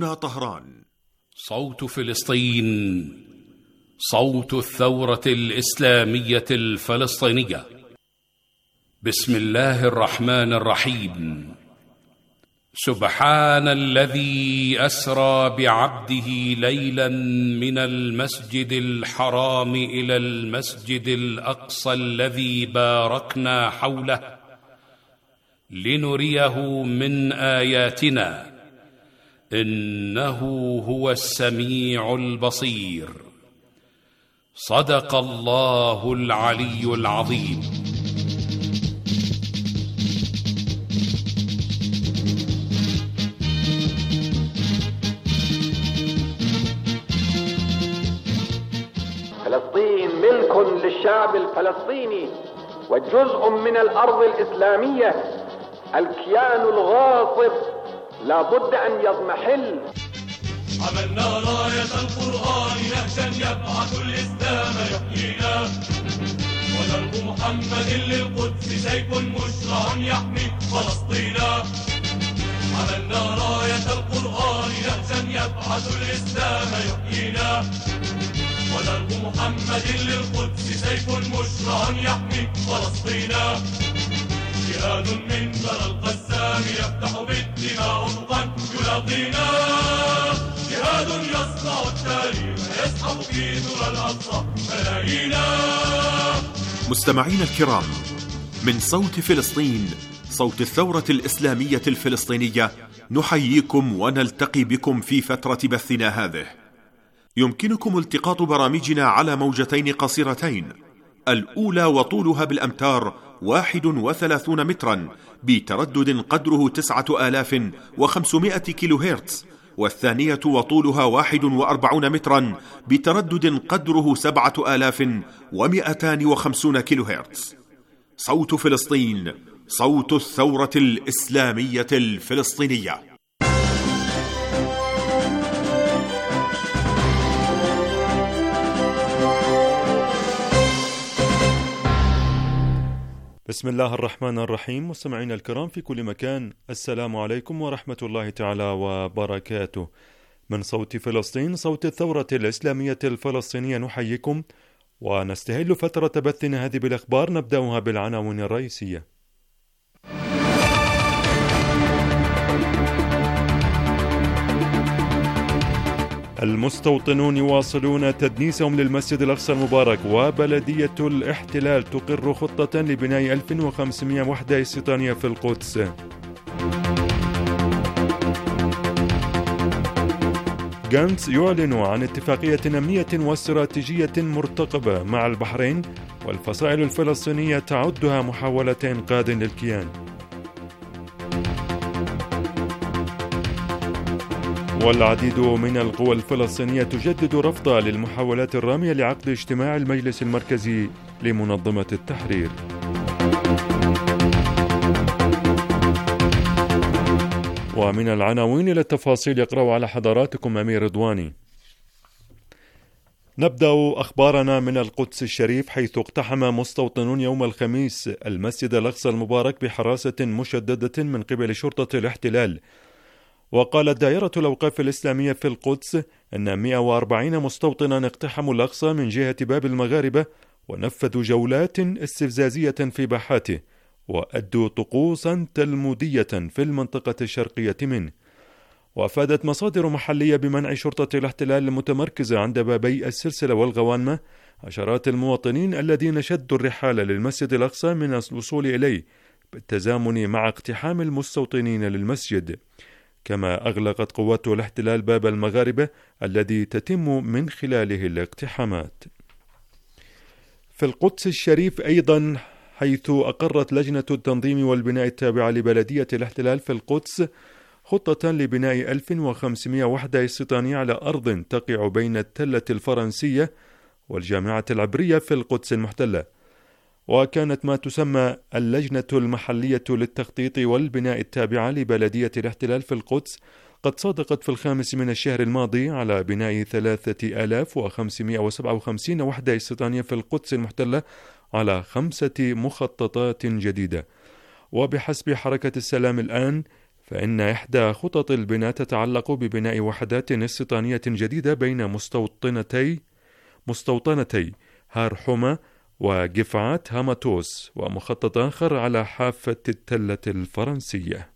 هنا طهران. صوت فلسطين، صوت الثورة الإسلامية الفلسطينية. بسم الله الرحمن الرحيم. سبحان الذي أسرى بعبده ليلا من المسجد الحرام إلى المسجد الأقصى الذي باركنا حوله لنريه من آياتنا إنه هو السميع البصير. صدق الله العلي العظيم. فلسطين ملك للشعب الفلسطيني وجزء من الأرض الإسلامية. الكيان الغاصب لا بد أن يضمحل. عملنا راية القرآن نهجا يبعث الإسلام يحيينا، ودرب محمد للقدس سيف مشرع يحمي فلسطينا. عملنا راية القرآن نهجا يبعث الإسلام يحيينا، ودرب محمد للقدس سيف مشرع يحمي فلسطينا. جهاد من برى القسام يفتح بالدماء أفقا يلاقينا، جهاد يصنع التاريخ يسحب في ذرى الأقصى ملايينا. مستمعين الكرام، من صوت فلسطين، صوت الثورة الإسلامية الفلسطينية، نحييكم ونلتقي بكم في فترة بثنا هذه. يمكنكم التقاط برامجنا على موجتين قصيرتين، الأولى وطولها بالأمتار 31 مترا بتردد قدره 9500 كيلو هرتز، والثانية وطولها 41 مترا بتردد قدره 7250 كيلو هرتز. صوت فلسطين، صوت الثورة الإسلامية الفلسطينية. بسم الله الرحمن الرحيم. مستمعينا الكرام في كل مكان، السلام عليكم ورحمة الله تعالى وبركاته. من صوت فلسطين، صوت الثورة الإسلامية الفلسطينية، نحييكم ونستهل فترة بثنا هذه بالأخبار. نبدأها بالعناوين الرئيسية. المستوطنون يواصلون تدنيسهم للمسجد الأقصى المبارك، وبلدية الاحتلال تقر خطة لبناء 1500 وحدة استيطانية في القدس. غانتس يعلن عن اتفاقية أمنية واستراتيجية مرتقبة مع البحرين، والفصائل الفلسطينية تعدها محاولة إنقاذ للكيان. والعديد من القوى الفلسطينية تجدد رفضها للمحاولات الرامية لعقد اجتماع المجلس المركزي لمنظمة التحرير. ومن العناوين إلى التفاصيل يقرأ على حضراتكم أمير رضواني. نبدأ أخبارنا من القدس الشريف، حيث اقتحم مستوطنون يوم الخميس المسجد الأقصى المبارك بحراسة مشددة من قبل شرطة الاحتلال. وقالت دائرة الأوقاف الإسلامية في القدس أن 140 مستوطنا اقتحموا الأقصى من جهة باب المغاربة، ونفذوا جولات استفزازية في باحاته، وأدوا طقوسا تلمودية في المنطقة الشرقية منه. وأفادت مصادر محلية بمنع شرطة الاحتلال المتمركزة عند بابي السلسلة والغوانمة عشرات المواطنين الذين شدوا الرحال للمسجد الأقصى من الوصول إليه، بالتزامن مع اقتحام المستوطنين للمسجد. كما أغلقت قوات الاحتلال باب المغاربة الذي تتم من خلاله الاقتحامات. في القدس الشريف أيضا، حيث أقرت لجنة التنظيم والبناء التابعة لبلدية الاحتلال في القدس خطة لبناء 1500 وحدة استيطانية على أرض تقع بين التلة الفرنسية والجامعة العبرية في القدس المحتلة. وكانت ما تسمى اللجنة المحلية للتخطيط والبناء التابعة لبلدية الاحتلال في القدس قد صادقت في 5 من الشهر الماضي على بناء 3557 وحدة استيطانية في القدس المحتلة على 5 مخططات جديدة. وبحسب حركة السلام الآن، فإن إحدى خطط البناء تتعلق ببناء وحدات استيطانية جديدة بين مستوطنتي هارحومة وقفعات هاماتوس، ومخطط آخر على حافة التلة الفرنسية.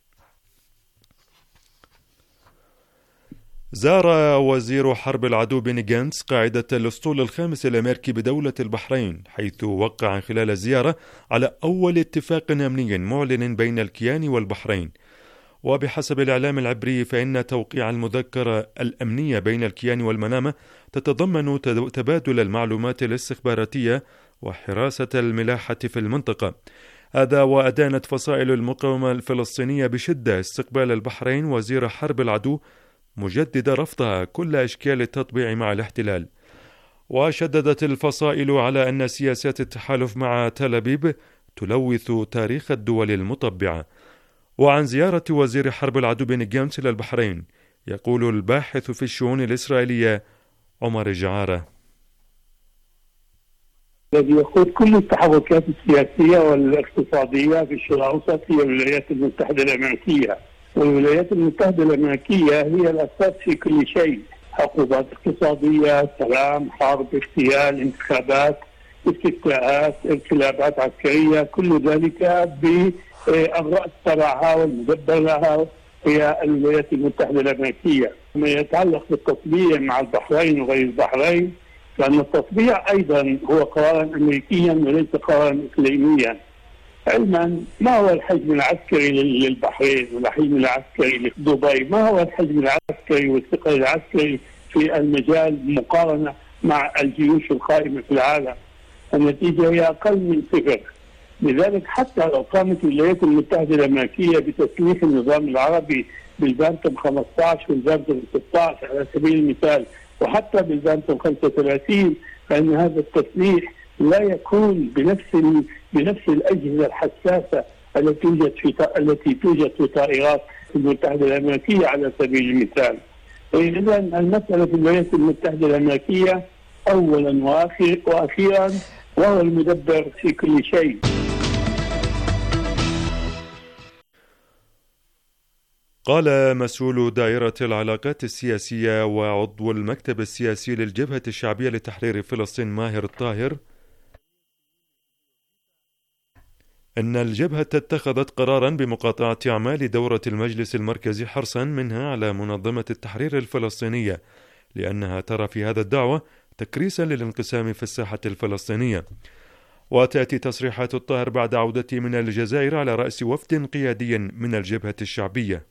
زار وزير حرب العدو بني جانتس قاعدة الأسطول الخامس الأمريكي بدولة البحرين، حيث وقع خلال الزيارة على أول اتفاق أمني معلن بين الكيان والبحرين. وبحسب الإعلام العبري فإن توقيع المذكرة الأمنية بين الكيان والمنامة تتضمن تبادل المعلومات الاستخباراتية وحراسة الملاحة في المنطقة. هذا وأدانت فصائل المقاومة الفلسطينية بشدة استقبال البحرين وزير حرب العدو، مجددة رفضها كل أشكال التطبيع مع الاحتلال. وشددت الفصائل على أن سياسات التحالف مع تل أبيب تلوث تاريخ الدول المطبعة. وعن زيارة وزير حرب العدو بني جانتس إلى البحرين يقول الباحث في الشؤون الإسرائيلية عمر جعارة: الذي يقود كل التحركات السياسية والاقتصادية في الشرق الأوسط هي الولايات المتحدة الأمريكية، والولايات المتحدة الأمريكية هي الأساس في كل شيء: عقوبات اقتصادية، سلام، حرب، اغتيال، انتخابات، استفتاءات، انقلابات عسكرية، كل ذلك بالرأس تبعها والمدبر لها هي الولايات المتحدة الأمريكية. ما يتعلق بالتطبيع مع البحرين وغير البحرين، لأن التطبيع أيضا هو قرارا أمريكيا وليس قرارا إقليميا. علما ما هو الحجم العسكري للبحرين والحجم العسكري لدبي، ما هو الحجم العسكري والثقل العسكري في المجال مقارنة مع الجيوش القائمة في العالم؟ النتيجة هي أقل من صفر. لذلك حتى لو قامت الولايات المتحدة الأمريكية بتسليح النظام العربي بالبانتوم 15 والبانتوم 16 على سبيل المثال، وحتى بالبانتوم 35، فإن هذا التسليح لا يكون بنفس الأجهزة الحساسة التي توجد في طائرات المتحدة الأمريكية على سبيل المثال. إذا المسألة في الولايات المتحدة الأمريكية أولا وأخيرا وهو المدبر في كل شيء. قال مسؤول دائرة العلاقات السياسية وعضو المكتب السياسي للجبهة الشعبية لتحرير فلسطين ماهر الطاهر أن الجبهة اتخذت قرارا بمقاطعة أعمال دورة المجلس المركزي حرصا منها على منظمة التحرير الفلسطينية، لأنها ترى في هذا الدعوة تكريسا للانقسام في الساحة الفلسطينية. وتأتي تصريحات الطاهر بعد عودته من الجزائر على رأس وفد قيادي من الجبهة الشعبية.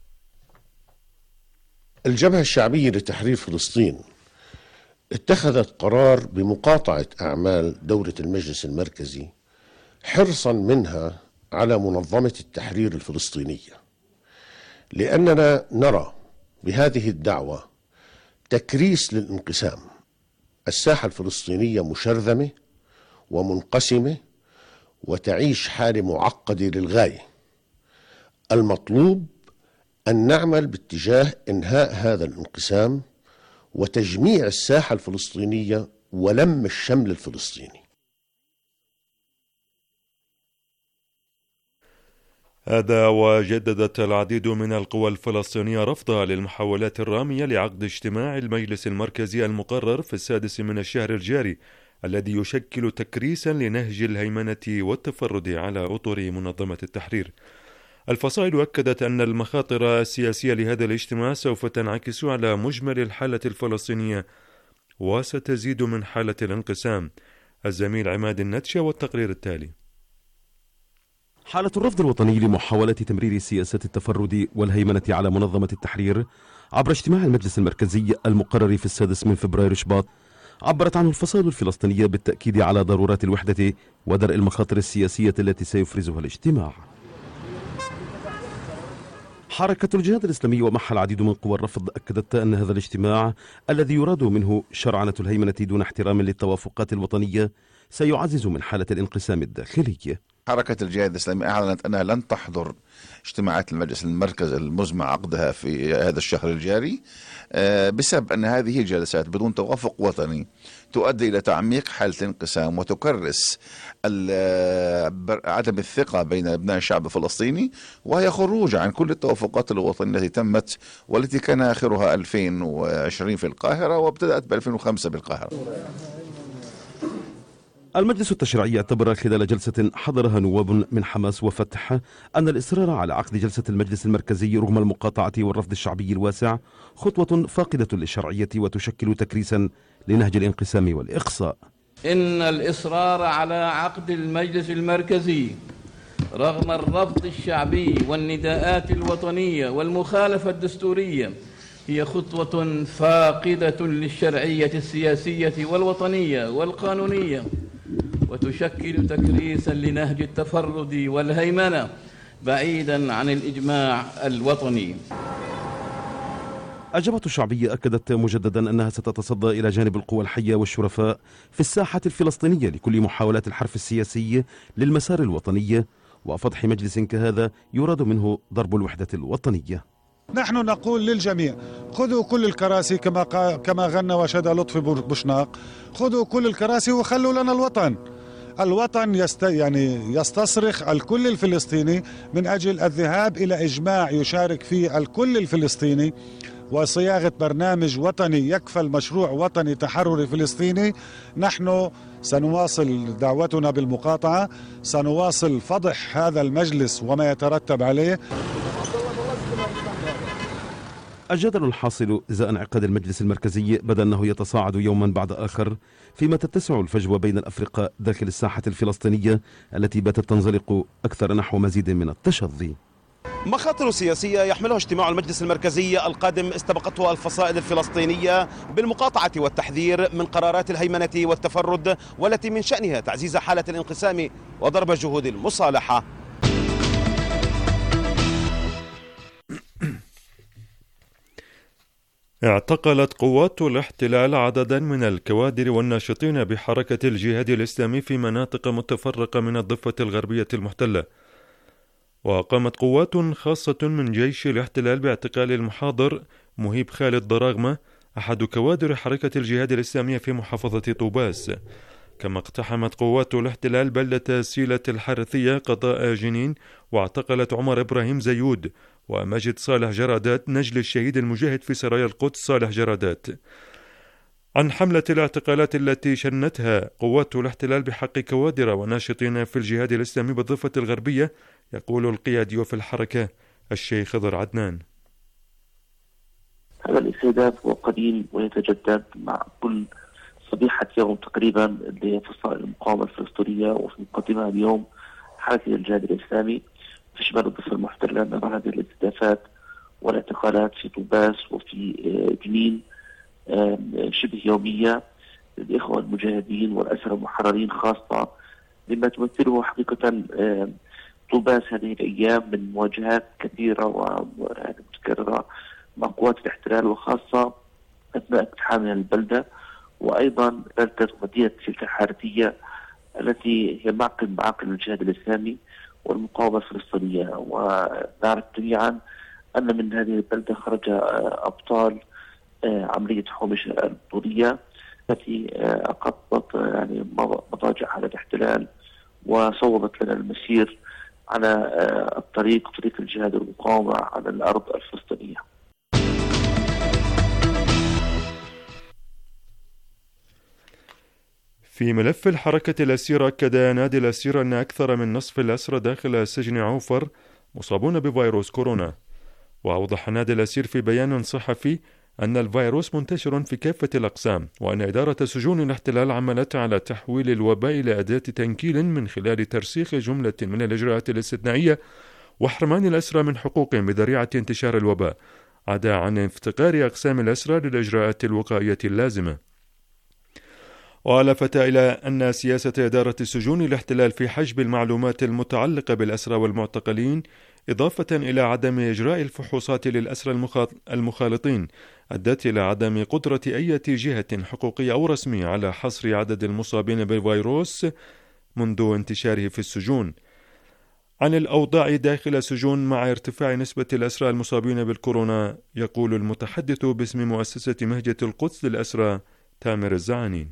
الجبهة الشعبية لتحرير فلسطين اتخذت قرار بمقاطعة أعمال دورة المجلس المركزي حرصا منها على منظمة التحرير الفلسطينية، لأننا نرى بهذه الدعوة تكريس للانقسام. الساحة الفلسطينية مشرذمة ومنقسمة وتعيش حالة معقدة للغاية. المطلوب أن نعمل باتجاه إنهاء هذا الانقسام وتجميع الساحة الفلسطينية ولم الشمل الفلسطيني. هذا وجددت العديد من القوى الفلسطينية رفضها للمحاولات الرامية لعقد اجتماع المجلس المركزي المقرر في 6 من الشهر الجاري، الذي يشكل تكريسا لنهج الهيمنة والتفرد على أطر منظمة التحرير. الفصائل أكدت أن المخاطر السياسية لهذا الاجتماع سوف تنعكس على مجمل الحالة الفلسطينية وستزيد من حالة الانقسام. الزميل عماد النتشة والتقرير التالي. حالة الرفض الوطني لمحاولة تمرير سياسة التفرد والهيمنة على منظمة التحرير عبر اجتماع المجلس المركزي المقرر في 6 من فبراير شباط عبرت عنه الفصائل الفلسطينية بالتأكيد على ضرورة الوحدة ودرء المخاطر السياسية التي سيفرزها الاجتماع. حركة الجهاد الإسلامي ومعها العديد من قوى الرفض أكدت أن هذا الاجتماع الذي يراد منه شرعنة الهيمنة دون احترام للتوافقات الوطنية سيعزز من حالة الانقسام الداخلي. حركة الجهاد الإسلامي أعلنت أنها لن تحضر اجتماعات المجلس المركزي المزمع عقدها في هذا الشهر الجاري بسبب أن هذه الجلسات بدون توافق وطني تؤدي إلى تعميق حالة الانقسام وتكرس عدم الثقة بين أبناء الشعب الفلسطيني، وهي خروج عن كل التوافقات الوطنية التي تمت والتي كان آخرها 2020 في القاهرة وابتدأت ب 2005 بالقاهرة. المجلس التشريعي اعتبر خلال جلسة حضرها نواب من حماس وفتح أن الإصرار على عقد جلسة المجلس المركزي رغم المقاطعة والرفض الشعبي الواسع خطوة فاقدة للشرعية وتشكل تكريسا لنهج الانقسام والإقصاء. إن الإصرار على عقد المجلس المركزي رغم الرفض الشعبي والنداءات الوطنية والمخالفة الدستورية هي خطوة فاقدة للشرعية السياسية والوطنية والقانونية وتشكل تكريسا لنهج التفرد والهيمنة بعيدا عن الإجماع الوطني. الجبهة الشعبية أكدت مجددا أنها ستتصدى إلى جانب القوى الحية والشرفاء في الساحة الفلسطينية لكل محاولات الحرف السياسي للمسار الوطني وفضح مجلس كهذا يراد منه ضرب الوحدة الوطنية. نحن نقول للجميع خذوا كل الكراسي كما غنى وشدى لطفي بوشناق، خذوا كل الكراسي وخلوا لنا الوطن. الوطن يستصرخ الكل الفلسطيني من أجل الذهاب إلى إجماع يشارك فيه الكل الفلسطيني وصياغة برنامج وطني يكفل مشروع وطني تحرري فلسطيني. نحن سنواصل دعوتنا بالمقاطعة، سنواصل فضح هذا المجلس وما يترتب عليه. الجدل الحاصل إزاء انعقاد المجلس المركزي بدا أنه يتصاعد يوما بعد آخر فيما تتسع الفجوة بين الأفرقاء داخل الساحة الفلسطينية التي باتت تنزلق أكثر نحو مزيد من التشظي. مخاطر سياسية يحملها اجتماع المجلس المركزي القادم استبقته الفصائل الفلسطينية بالمقاطعة والتحذير من قرارات الهيمنة والتفرد والتي من شأنها تعزيز حالة الانقسام وضرب جهود المصالحة. اعتقلت قوات الاحتلال عددا من الكوادر والناشطين بحركة الجهاد الإسلامي في مناطق متفرقة من الضفة الغربية المحتلة. وقامت قوات خاصة من جيش الاحتلال باعتقال المحاضر مهيب خالد ضراغمة أحد كوادر حركة الجهاد الإسلامية في محافظة طوباس. كما اقتحمت قوات الاحتلال بلدة سيلة الحرثية قضاء جنين واعتقلت عمر إبراهيم زيود ومجد صالح جرادات نجل الشهيد المجاهد في سرايا القدس صالح جرادات. عن حملة الاعتقالات التي شنتها قوات الاحتلال بحق كوادر وناشطين في الجهاد الإسلامي بالضفة الغربية يقول القيادي في الحركة الشيخ خضر عدنان: هذا الاستهداف هو قديم ويتجدد مع كل صبيحة يوم تقريبا لفصائل المقاومة الفلسطينية، وفي مقدمها اليوم حركة الجهاد الإسلامي في شمال الضفة المحتلة. نرى هذه الاستهدافات والاعتقالات في طوباس وفي جنين شبه يومية للإخوة المجاهدين والأسرى المحررين، خاصة مما تمثله حقيقة طوباس هذه الأيام من مواجهات كثيرة ومتكررة مع قوات الاحتلال، وخاصة أثناء اقتحامها البلدة، وأيضا بلدة ومدينة سيلة الحارثية التي هي معقل الجهاد الإسلامي والمقاومة الفلسطينية. ونعرف جميعا أن من هذه البلدة خرج أبطال عملية حومش البطولية التي أقضت مضاجع على الاحتلال وصوبت لنا المسير على طريق الجهاد والمقاومة على الأرض الفلسطينية. في ملف الحركة الأسيرة، أكد نادي الأسيرة أن أكثر من نصف الأسرى داخل سجن عوفر مصابون بفيروس كورونا. وأوضح نادي الأسير في بيان صحفي أن الفيروس منتشر في كافة الأقسام، وأن إدارة سجون الاحتلال عملت على تحويل الوباء إلى أداة تنكيل من خلال ترسيخ جملة من الإجراءات الاستثنائية وحرمان الأسرى من حقوقهم بذريعة انتشار الوباء، عدا عن افتقار أقسام الأسرى للإجراءات الوقائية اللازمة. ولفت إلى أن سياسة إدارة سجون الاحتلال في حجب المعلومات المتعلقة بالأسرى والمعتقلين إضافة إلى عدم إجراء الفحوصات للأسرى المخالطين أدت إلى عدم قدرة أي جهة حقوقية أو رسمية على حصر عدد المصابين بالفيروس منذ انتشاره في السجون. عن الأوضاع داخل سجون مع ارتفاع نسبة الأسرى المصابين بالكورونا، يقول المتحدث باسم مؤسسة مهجة القدس للأسرى تامر الزعانين.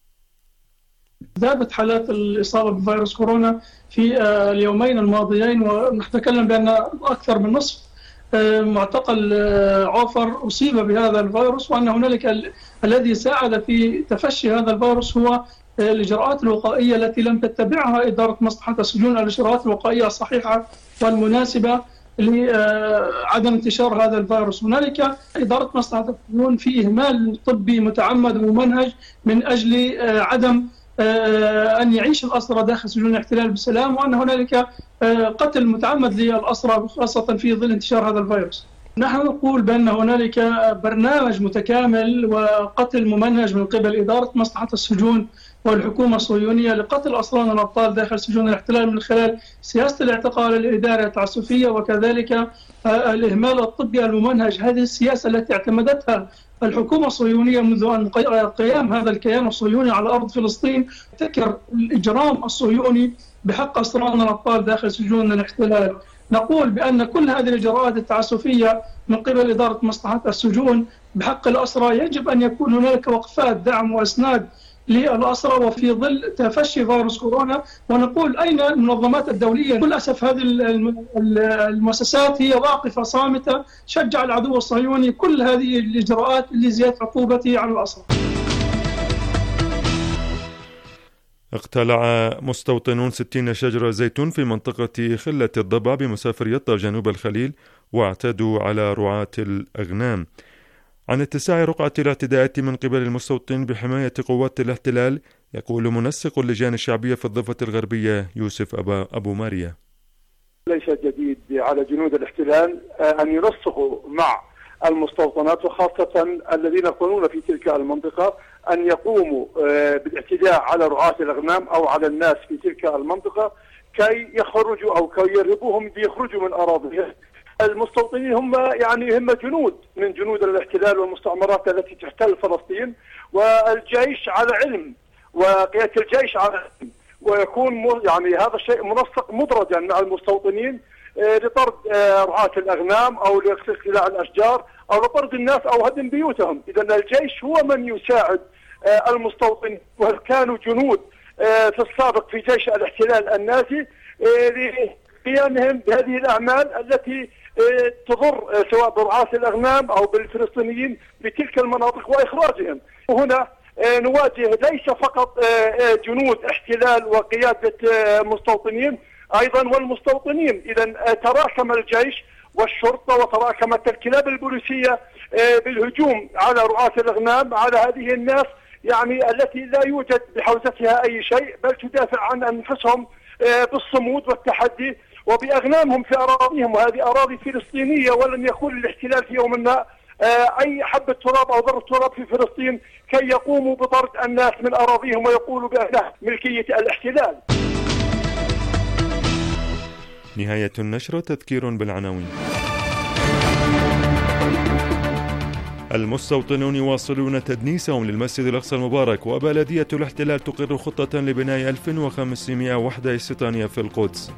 زادت حالات الإصابة بفيروس كورونا في اليومين الماضيين، ونتكلم بأن أكثر من نصف معتقل عوفر أصيب بهذا الفيروس، وأن هنالك الذي ساعد في تفشي هذا الفيروس هو الإجراءات الوقائية التي لم تتبعها إدارة مصلحة السجون، الإجراءات الوقائية الصحيحة والمناسبة لعدم انتشار هذا الفيروس. هنالك إدارة مصلحة السجون في إهمال طبي متعمد وممنهج من أجل عدم أن يعيش الأسرى داخل سجون الاحتلال بسلام، وأن هنالك قتل متعمد للأسرى خاصة في ظل انتشار هذا الفيروس. نحن نقول بأن هنالك برنامج متكامل وقتل ممنهج من قبل إدارة مصلحة السجون والحكومة الصهيونية لقتل أسرانا الأبطال داخل سجون الاحتلال من خلال سياسة الاعتقال الإدارية التعسفية، وكذلك الإهمال الطبي الممنهج. هذه السياسة التي اعتمدتها الحكومة الصهيونية منذ أن قيام هذا الكيان الصهيوني على أرض فلسطين، تذكر الإجرام الصهيوني بحق أسرانا الأبطال داخل سجون الاحتلال. نقول بأن كل هذه الإجراءات التعسفية من قبل إدارة مصلحة السجون بحق الأسرى يجب أن يكون هناك وقفات دعم وإسناد للأسرى وفي ظل تفشي فيروس كورونا. ونقول أين المنظمات الدولية؟ للأسف هذه المؤسسات هي واقفة صامتة، شجع العدو الصهيوني كل هذه الإجراءات لزيادة عقوبته على الأسرى. اقتلع مستوطنون 60 شجرة زيتون في منطقة خلة الضبع بمسافر يطا جنوب الخليل، واعتدوا على رعاة الأغنام. عن اتساع رقعة الاعتداءات من قبل المستوطنين بحماية قوات الاحتلال، يقول منسق اللجان الشعبية في الضفة الغربية يوسف أبو ماريا. ليس جديد على جنود الاحتلال أن ينسقوا مع المستوطنات، وخاصة الذين يكونون في تلك المنطقة، أن يقوموا بالاعتداء على رعاة الأغنام أو على الناس في تلك المنطقة كي يخرجوا أو كي يرهبوهم ليخرجوا من أراضيهم. المستوطنين هم جنود من جنود الاحتلال والمستعمرات التي تحتل فلسطين، والجيش على علم وقيادة الجيش على علم، ويكون هذا الشيء منسق مدرجا مع المستوطنين لطرد رعاة الأغنام أو لاقتلاع الأشجار أو لطرد الناس أو هدم بيوتهم. إذا الجيش هو من يساعد المستوطنين، وكانوا جنود في السابق في جيش الاحتلال النازي لقيامهم بهذه الأعمال التي تضر سواء برعاة الأغنام أو بالفلسطينيين بتلك المناطق وإخراجهم. وهنا نواجه ليس فقط جنود احتلال وقيادة مستوطنين، أيضا والمستوطنين. إذا تراكم الجيش والشرطة وتراكمت الكلاب البوليسية بالهجوم على رعاة الأغنام، على هذه الناس التي لا يوجد بحوزتها أي شيء، بل تدافع عن أنفسهم بالصمود والتحدي وبأغنامهم في أراضيهم، وهذه أراضي فلسطينية، ولن يكون الاحتلال في يوم ما أي حبة تراب أو ذرة تراب في فلسطين كي يقوموا بطرد الناس من أراضيهم ويقولوا بأنها ملكية الاحتلال. نهاية النشرة. تذكير بالعناوين. المستوطنون يواصلون تدنيسهم للمسجد الأقصى المبارك، وبلدية الاحتلال تقر خطة لبناء 1500 وحدة استيطانية في القدس.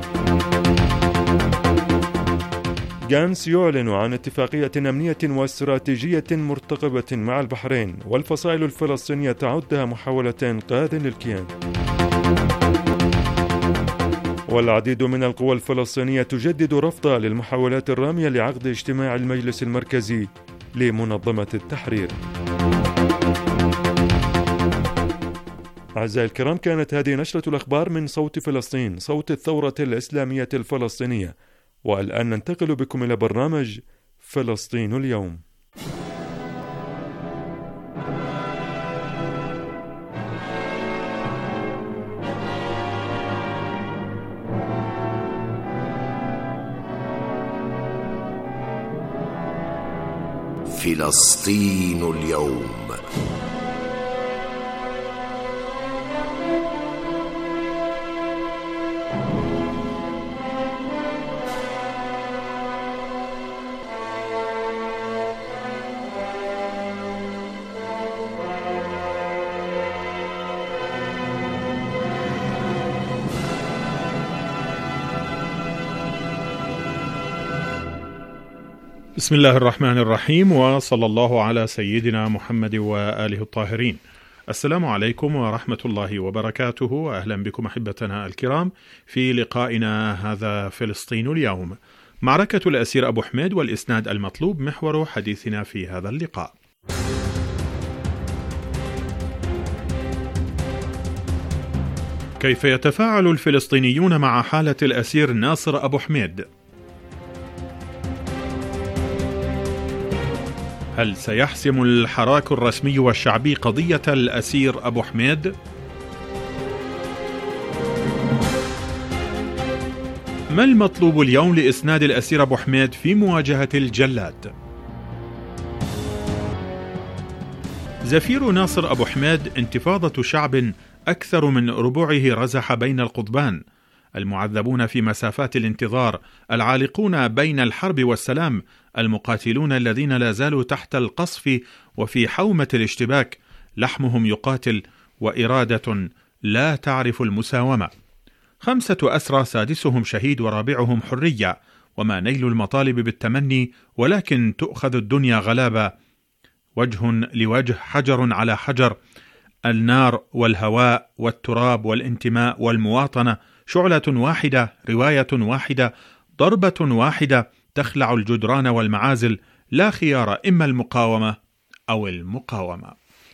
جانس يعلن عن اتفاقية أمنية واستراتيجية مرتقبة مع البحرين، والفصائل الفلسطينية تعدها محاولة إنقاذ للكيان. والعديد من القوى الفلسطينية تجدد رفضها للمحاولات الرامية لعقد اجتماع المجلس المركزي لمنظمة التحرير. أعزائي الكرام، كانت هذه نشرة الأخبار من صوت فلسطين، صوت الثورة الإسلامية الفلسطينية. والآن ننتقل بكم إلى برنامج فلسطين اليوم. فلسطين اليوم. بسم الله الرحمن الرحيم، وصلى الله على سيدنا محمد وآله الطاهرين. السلام عليكم ورحمة الله وبركاته، وأهلا بكم أحبتنا الكرام في لقائنا هذا فلسطين اليوم. معركة الأسير أبو حميد والإسناد المطلوب محور حديثنا في هذا اللقاء. كيف يتفاعل الفلسطينيون مع حالة الأسير ناصر أبو حميد؟ هل سيحسم الحراك الرسمي والشعبي قضية الأسير أبو حميد؟ ما المطلوب اليوم لإسناد الأسير أبو حميد في مواجهة الجلاد؟ زفير ناصر أبو حميد انتفاضة شعب أكثر من ربوعه رزح بين القضبان، المعذبون في مسافات الانتظار، العالقون بين الحرب والسلام، المقاتلون الذين لا زالوا تحت القصف وفي حومة الاشتباك، لحمهم يقاتل وإرادة لا تعرف المساومة. 5 أسرى، سادسهم شهيد ورابعهم حرية، وما نيل المطالب بالتمني، ولكن تؤخذ الدنيا غلابة، وجه لوجه، حجر على حجر، النار والهواء والتراب والانتماء والمواطنة، شعلة واحدة، رواية واحدة، ضربة واحدة تخلع الجدران والمعازل، لا خيار، إما المقاومة أو المقاومة.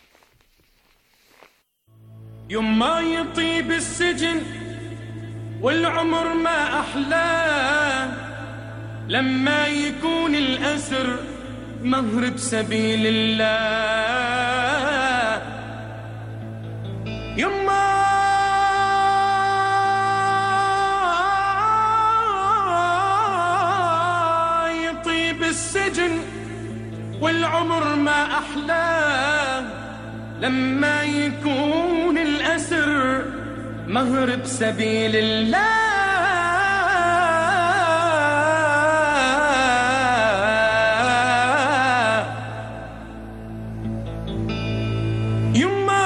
يوم ما يطيب السجن والعمر ما أحلاه، لما يكون الأسر مهر بسبيل الله، يوم ما يطيب السجن والعمر ما أحلاه، لما يكون الأسر مهر بسبيل الله، يما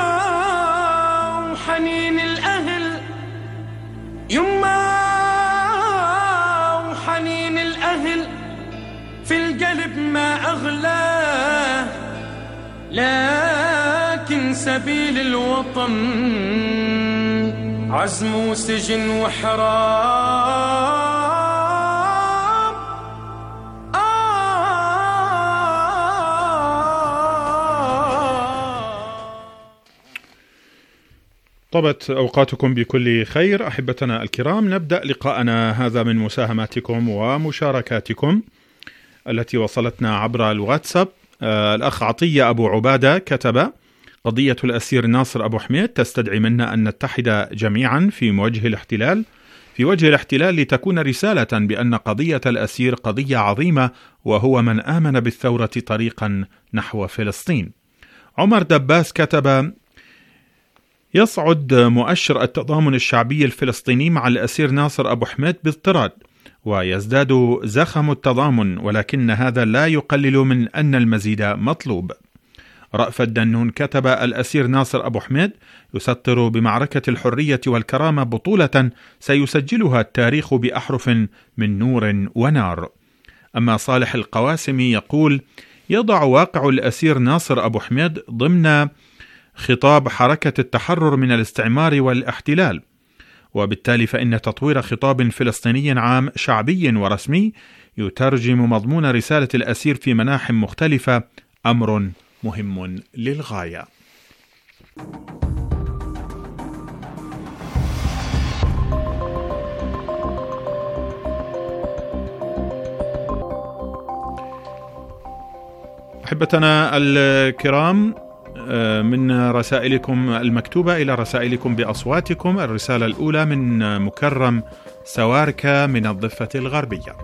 وحنين الأهل، يما وحنين الأهل في القلب ما أغلاه، لكن سبيل الوطن عزم وسجن وحرام. طبت أوقاتكم بكل خير أحبتنا الكرام. نبدأ لقاءنا هذا من مساهماتكم ومشاركاتكم التي وصلتنا عبر الواتساب. الأخ عطية أبو عبادة كتب: قضية الأسير ناصر أبو حميد تستدعي منا أن نتحد جميعا في وجه الاحتلال لتكون رسالة بأن قضية الأسير قضية عظيمة، وهو من آمن بالثورة طريقا نحو فلسطين. عمر دباس كتب: يصعد مؤشر التضامن الشعبي الفلسطيني مع الأسير ناصر أبو حميد باضطراد، ويزداد زخم التضامن، ولكن هذا لا يقلل من أن المزيد مطلوب. رأفت دنون كتب: الأسير ناصر أبو حميد يسطر بمعركة الحرية والكرامة بطولة سيسجلها التاريخ بأحرف من نور ونار. أما صالح القواسمي يقول: يضع واقع الأسير ناصر أبو حميد ضمن خطاب حركة التحرر من الاستعمار والاحتلال، وبالتالي فإن تطوير خطاب فلسطيني عام شعبي ورسمي يترجم مضمون رسالة الأسير في مناحٍ مختلفة أمر مهم للغاية. أحبتنا الكرام، من رسائلكم المكتوبة إلى رسائلكم بأصواتكم. الرسالة الأولى من مكرم سواركا من الضفة الغربية.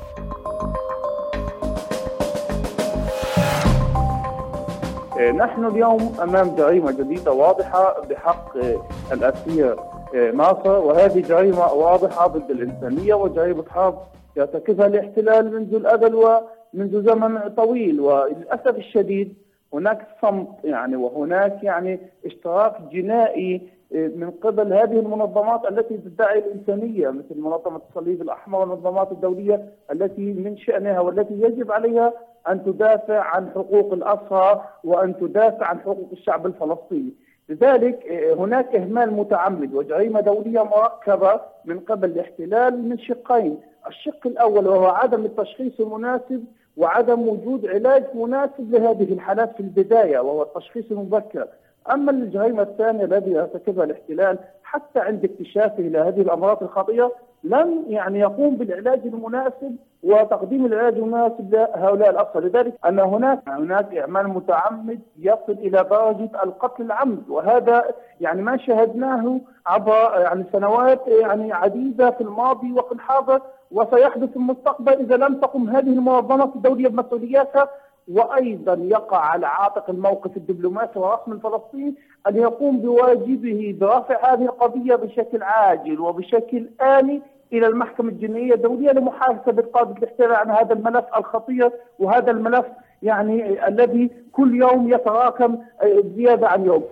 نحن اليوم أمام جريمة جديدة واضحة بحق الأسير ناصر، وهذه جريمة واضحة ضد الإنسانية وجريمة حرب يرتكبها الاحتلال منذ الأزل ومنذ زمن طويل. وللأسف الشديد هناك صمت وهناك اشتراك جنائي من قبل هذه المنظمات التي تدعي الإنسانية مثل منظمة الصليب الأحمر والمنظمات الدولية التي من شأنها والتي يجب عليها أن تدافع عن حقوق الأسرى وأن تدافع عن حقوق الشعب الفلسطيني. لذلك هناك إهمال متعمد وجريمة دولية مركبة من قبل الاحتلال من شقين. الشق الأول وهو عدم التشخيص المناسب وعدم وجود علاج مناسب لهذه الحالات في البداية وهو التشخيص المبكر. أما الجريمة الثانية التي يرتكبها الاحتلال حتى عند اكتشافه لهذه الأمراض الخطيرة لم يقوم بالعلاج المناسب وتقديم العلاج المناسب لهؤلاء الأسرى. لذلك أن هناك إعمال متعمد يصل إلى درجة القتل العمد، وهذا ما شاهدناه عبر سنوات عديدة في الماضي وفي الحاضر، وسيحدث في المستقبل إذا لم تقم هذه المنظمات الدولية بمسؤولياتها. وأيضا يقع على عاتق الموقف الدبلوماسي والرسم الفلسطيني أن يقوم بواجبه برفع هذه القضية بشكل عاجل وبشكل آني إلى المحكمة الجنائية الدولية لمحاسبة قادة الاحتلال عن هذا الملف الخطير وهذا الملف الذي كل يوم يتراكم زيادة عن يوم.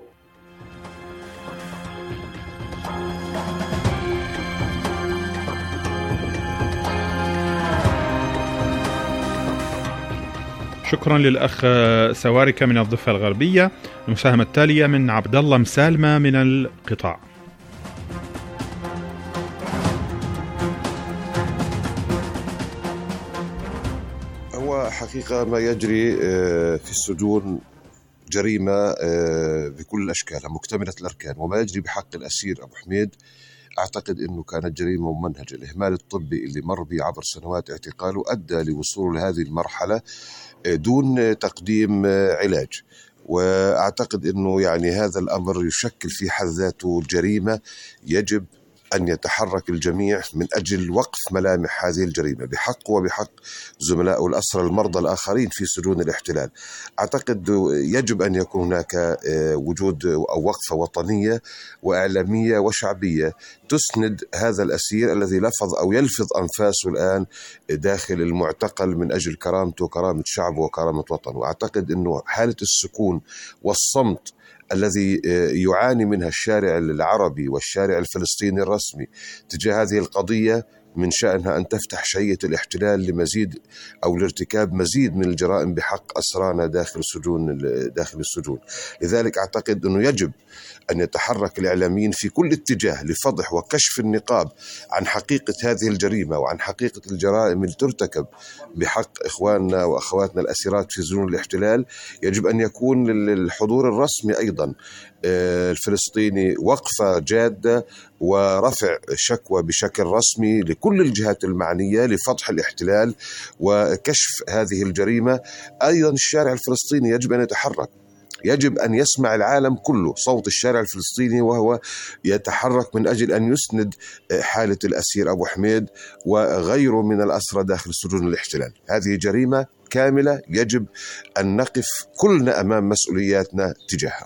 شكرا للأخ سواركة من الضفة الغربية. المساهمة التالية من عبد الله مسالمة من القطاع. هو حقيقة ما يجري في السجون جريمة بكل أشكالها مكتملة الأركان، وما يجري بحق الأسير أبو حميد أعتقد أنه كانت جريمة ممنهجة. الإهمال الطبي اللي مر به عبر سنوات اعتقاله أدى لوصوله لهذه المرحلة دون تقديم علاج، وأعتقد أنه هذا الأمر يشكل في حد ذاته جريمة يجب أن يتحرك الجميع من أجل وقف ملامح هذه الجريمة بحق وبحق زملاء الأسرى المرضى الآخرين في سجون الاحتلال. أعتقد يجب أن يكون هناك وجود أو وقفة وطنية وإعلامية وشعبية تسند هذا الأسير الذي لفظ أو يلفظ أنفاسه الآن داخل المعتقل من أجل كرامته وكرامة شعبه وكرامة وطنه. وأعتقد أنه حالة السكون والصمت الذي يعاني منها الشارع العربي والشارع الفلسطيني الرسمي تجاه هذه القضية من شأنها أن تفتح شهية الاحتلال لمزيد أو لارتكاب مزيد من الجرائم بحق أسرانا داخل السجون. لذلك أعتقد أنه يجب أن يتحرك الإعلاميين في كل اتجاه لفضح وكشف النقاب عن حقيقة هذه الجريمة وعن حقيقة الجرائم اللي ترتكب بحق إخواننا وأخواتنا الأسيرات في سجون الاحتلال. يجب أن يكون الحضور الرسمي أيضا الفلسطيني وقفة جادة ورفع شكوى بشكل رسمي لكل الجهات المعنية لفضح الاحتلال وكشف هذه الجريمة. أيضا الشارع الفلسطيني يجب أن يتحرك، يجب أن يسمع العالم كله صوت الشارع الفلسطيني وهو يتحرك من أجل أن يسند حالة الأسير أبو حميد وغيره من الأسرى داخل سجون الاحتلال. هذه جريمة كاملة يجب أن نقف كلنا أمام مسؤولياتنا تجاهها.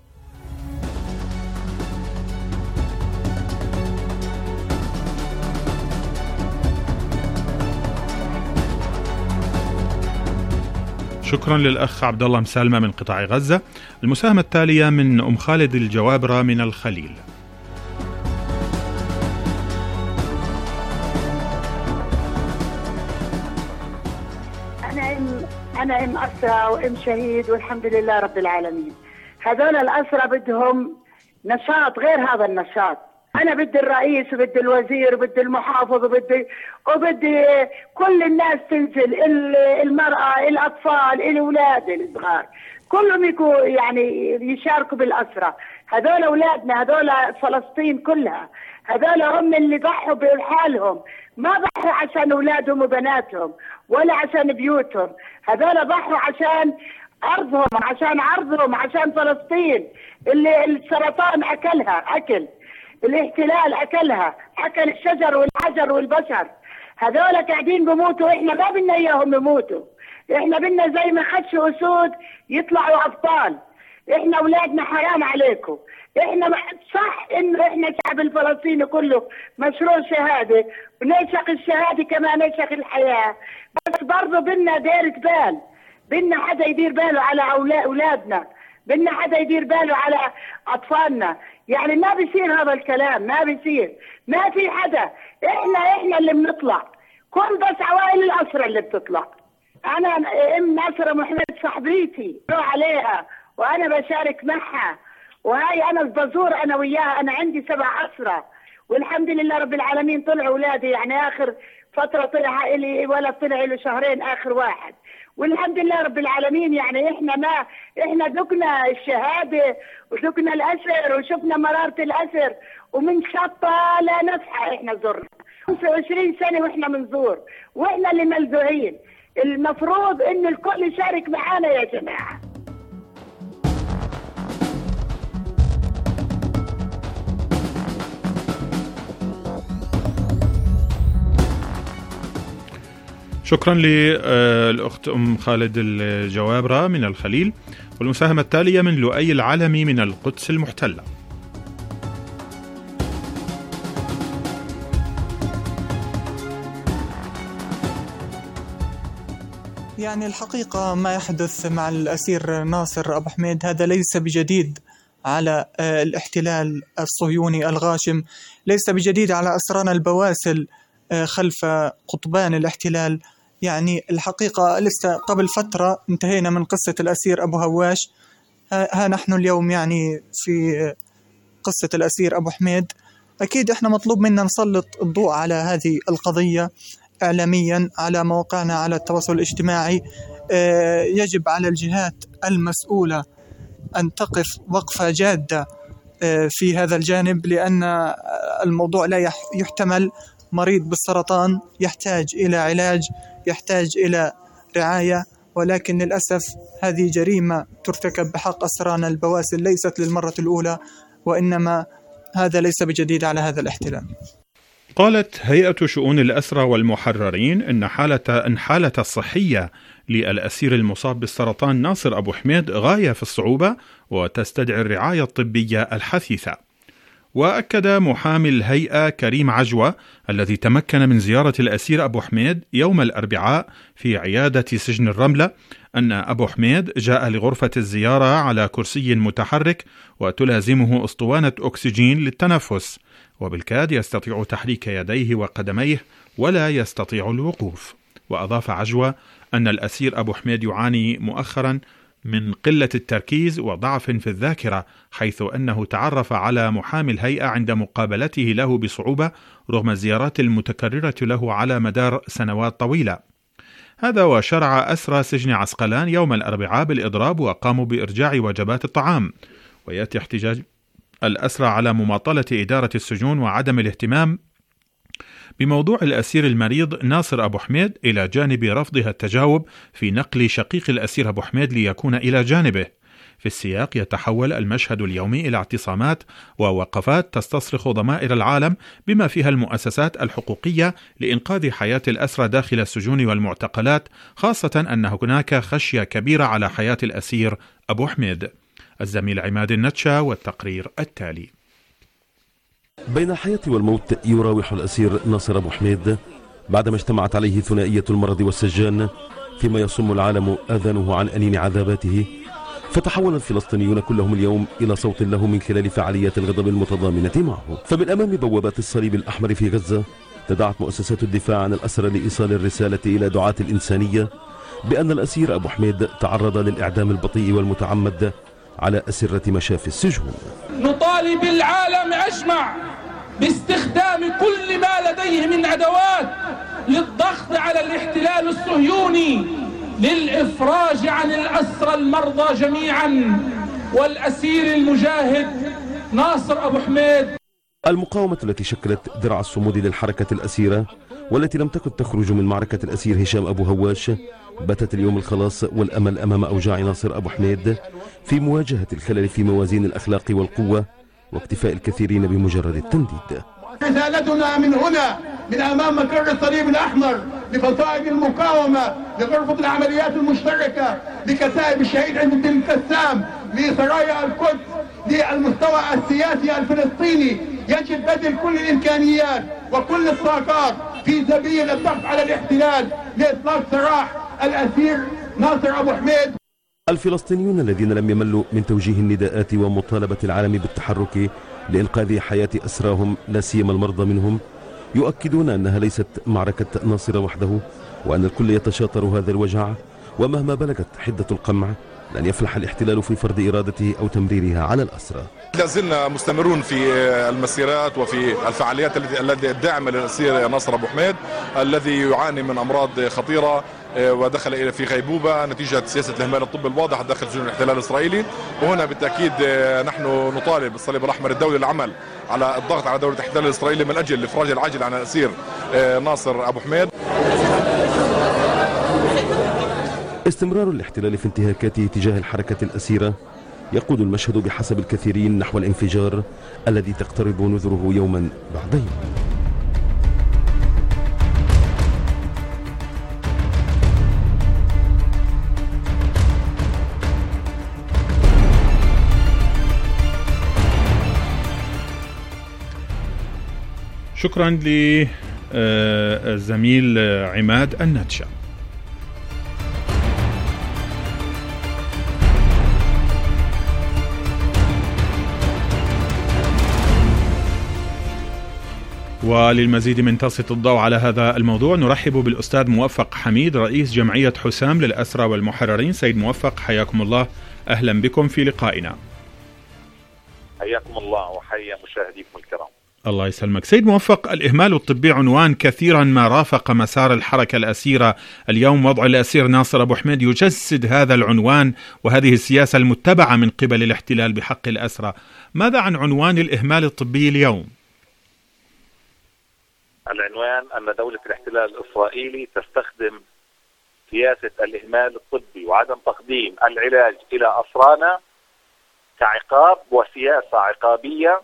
شكرا للأخ عبد الله مسالمة من قطاع غزة. المساهمة التالية من أم خالد الجوابرة من الخليل. أنا أم أسرى وأم شهيد والحمد لله رب العالمين. هذول الأسرى بدهم نشاط غير هذا النشاط. أنا بدي الرئيس وبدي الوزير وبدي المحافظ وبدي كل الناس تنزل، المرأة، الأطفال، الأولاد الصغار، كلهم يشاركوا بالأسرة. هذول أولادنا، هذول فلسطين كلها، هذول هم اللي ضحوا بحالهم، ما ضحوا عشان أولادهم وبناتهم ولا عشان بيوتهم. هذول ضحوا عشان أرضهم، عشان عرضهم، عشان فلسطين اللي السرطان أكلها، الاحتلال أكلها، أكل الشجر والحجر والبشر. هذول قاعدين بموتوا، إحنا ما بدنا إياهم يموتوا، إحنا بدنا زي ما خدشوا أسود يطلعوا أبطال. إحنا أولادنا حرام عليكم. إحنا صح إنه إحنا الشعب الفلسطيني كله مشروع شهادة ونعشق الشهادة كما نعشق الحياة، بس برضو بدنا ديرة بال، بدنا حدا يدير باله على أولادنا، بدنا حدا يدير باله على أطفالنا. يعني ما بيصير هذا الكلام، ما بيصير، ما في حدا. احنا اللي بنطلع، كل بس عوائل الأسرة اللي بتطلع. أنا أم ناصرة محمد صاحبتي بروح عليها وأنا بشارك معها، وهاي أنا بزور أنا وياها. أنا عندي 7 أسرة والحمد لله رب العالمين طلعوا أولادي، يعني آخر فترة طلع لي ولد طلع له 2 شهرين آخر واحد، والحمد لله رب العالمين. يعني احنا ذقنا الشهادة وذقنا الأسر وشفنا مرارة الأسر، ومن شطة لا نفحة احنا زرنا 25 سنة واحنا منزور، واحنا اللي ملزوعين. المفروض ان الكل يشارك معانا يا جماعة. شكرا للأخت أم خالد الجوابرة من الخليل. والمساهمة التالية من لؤي العلمي من القدس المحتلة. يعني الحقيقة ما يحدث مع الأسير ناصر أبو حميد هذا ليس بجديد على الاحتلال الصهيوني الغاشم، ليس بجديد على أسرانا البواسل خلف قضبان الاحتلال. يعني الحقيقة لسه قبل فترة انتهينا من قصة الأسير أبو هواش، ها نحن اليوم يعني في قصة الأسير أبو حميد. أكيد إحنا مطلوب منا نسلط الضوء على هذه القضية إعلاميا على مواقعنا على التواصل الاجتماعي. يجب على الجهات المسؤولة أن تقف وقفة جادة في هذا الجانب، لأن الموضوع لا يحتمل. مريض بالسرطان يحتاج إلى علاج، يحتاج إلى رعاية، ولكن للأسف هذه جريمة ترتكب بحق أسرانا البواسل ليست للمرة الأولى، وإنما هذا ليس بجديد على هذا الاحتلال. قالت هيئة شؤون الأسرى والمحررين إن حالة الصحية للأسير المصاب بالسرطان ناصر أبو حميد غاية في الصعوبة وتستدعي الرعاية الطبية الحثيثة. وأكد محامي الهيئة كريم عجوة الذي تمكن من زيارة الأسير أبو حميد يوم الأربعاء في عيادة سجن الرملة أن أبو حميد جاء لغرفة الزيارة على كرسي متحرك وتلازمه أسطوانة أكسجين للتنفس، وبالكاد يستطيع تحريك يديه وقدميه ولا يستطيع الوقوف. وأضاف عجوة أن الأسير أبو حميد يعاني مؤخرا من قلة التركيز وضعف في الذاكرة، حيث أنه تعرف على محامي الهيئة عند مقابلته له بصعوبة رغم الزيارات المتكررة له على مدار سنوات طويلة. هذا وشرع أسرى سجن عسقلان يوم الأربعاء بالإضراب وقاموا بإرجاع وجبات الطعام. ويأتي احتجاج الأسرى على مماطلة إدارة السجون وعدم الاهتمام بموضوع الأسير المريض ناصر أبو حميد، إلى جانب رفضها التجاوب في نقل شقيق الأسير أبو حميد ليكون إلى جانبه. في السياق يتحول المشهد اليومي إلى اعتصامات ووقفات تستصرخ ضمائر العالم بما فيها المؤسسات الحقوقية لإنقاذ حياة الأسرى داخل السجون والمعتقلات، خاصة أن هناك خشية كبيرة على حياة الأسير أبو حميد. الزميل عماد النتشا والتقرير التالي. بين الحياة والموت يراوح الأسير ناصر أبو حميد بعدما اجتمعت عليه ثنائية المرض والسجان، فيما يصم العالم آذانه عن أنين عذاباته. فتحول الفلسطينيون كلهم اليوم إلى صوت له من خلال فعاليات الغضب المتضامنة معه. فمن أمام بوابات الصليب الأحمر في غزة تدعت مؤسسات الدفاع عن الأسرى لإيصال الرسالة إلى دعاة الإنسانية بأن الأسير أبو حميد تعرض للإعدام البطيء والمتعمد على أسرة مشافي السجون. نطالب العالم أجمع باستخدام كل ما لديه من أدوات للضغط على الاحتلال الصهيوني للإفراج عن الأسرى المرضى جميعا والأسير المجاهد ناصر أبو حميد. المقاومة التي شكلت درع الصمود للحركة الأسيرة والتي لم تكن تخرج من معركة الأسير هشام أبو هواش باتت اليوم الخلاص والأمل أمام أوجاع ناصر أبو حميد في مواجهة الخلل في موازين الأخلاق والقوة واكتفاء الكثيرين بمجرد التنديد. رسالتنا من هنا من أمام مقر الصليب الأحمر لفصائل المقاومة لغرفة العمليات المشتركة لكتائب الشهيد عز الدين القسام لسرايا القدس للمستوى السياسي الفلسطيني، يجب بذل كل الإمكانيات وكل الطاقات في سبيل الضغط على الاحتلال لإطلاق سراح الأسير ناصر أبو حميد. الفلسطينيون الذين لم يملوا من توجيه النداءات ومطالبة العالم بالتحرك لإنقاذ حياة أسراهم لا سيما المرضى منهم، يؤكدون أنها ليست معركة ناصر وحده، وأن الكل يتشاطر هذا الوجع، ومهما بلغت حدة القمع لن يفلح الاحتلال في فرض إرادته أو تمريرها على الأسرى. لازلنا مستمرون في المسيرات وفي الفعاليات الداعمة للأسير ناصر أبو حميد الذي يعاني من أمراض خطيرة ودخل في غيبوبة نتيجة سياسة الإهمال الطبي الواضح داخل سجون الاحتلال الإسرائيلي. وهنا بالتأكيد نحن نطالب بالصليب الأحمر الدولي العمل على الضغط على دولة الاحتلال الإسرائيلي من أجل الإفراج العاجل عن الأسير ناصر أبو حميد. استمرار الاحتلال في انتهاكاته تجاه الحركة الأسيرة يقود المشهد بحسب الكثيرين نحو الانفجار الذي تقترب نذره يوما بعد يوم. شكرا للزميل عماد الناتشا. وللمزيد من تسليط الضوء على هذا الموضوع نرحب بالأستاذ موفق حميد رئيس جمعية حسام للأسرى والمحررين. سيد موفق حياكم الله، أهلا بكم في لقائنا. حياكم الله وحيا مشاهديكم الكرام. الله يسلمك. سيد موفق، الإهمال الطبي عنوان كثيرا ما رافق مسار الحركة الأسيرة. اليوم وضع الأسير ناصر أبو حميد يجسد هذا العنوان وهذه السياسة المتبعة من قبل الاحتلال بحق الأسرى. ماذا عن عنوان الإهمال الطبي اليوم؟ العنوان أن دولة الاحتلال الإسرائيلي تستخدم سياسة الإهمال الطبي وعدم تقديم العلاج إلى أسرانا كعقاب وسياسة عقابية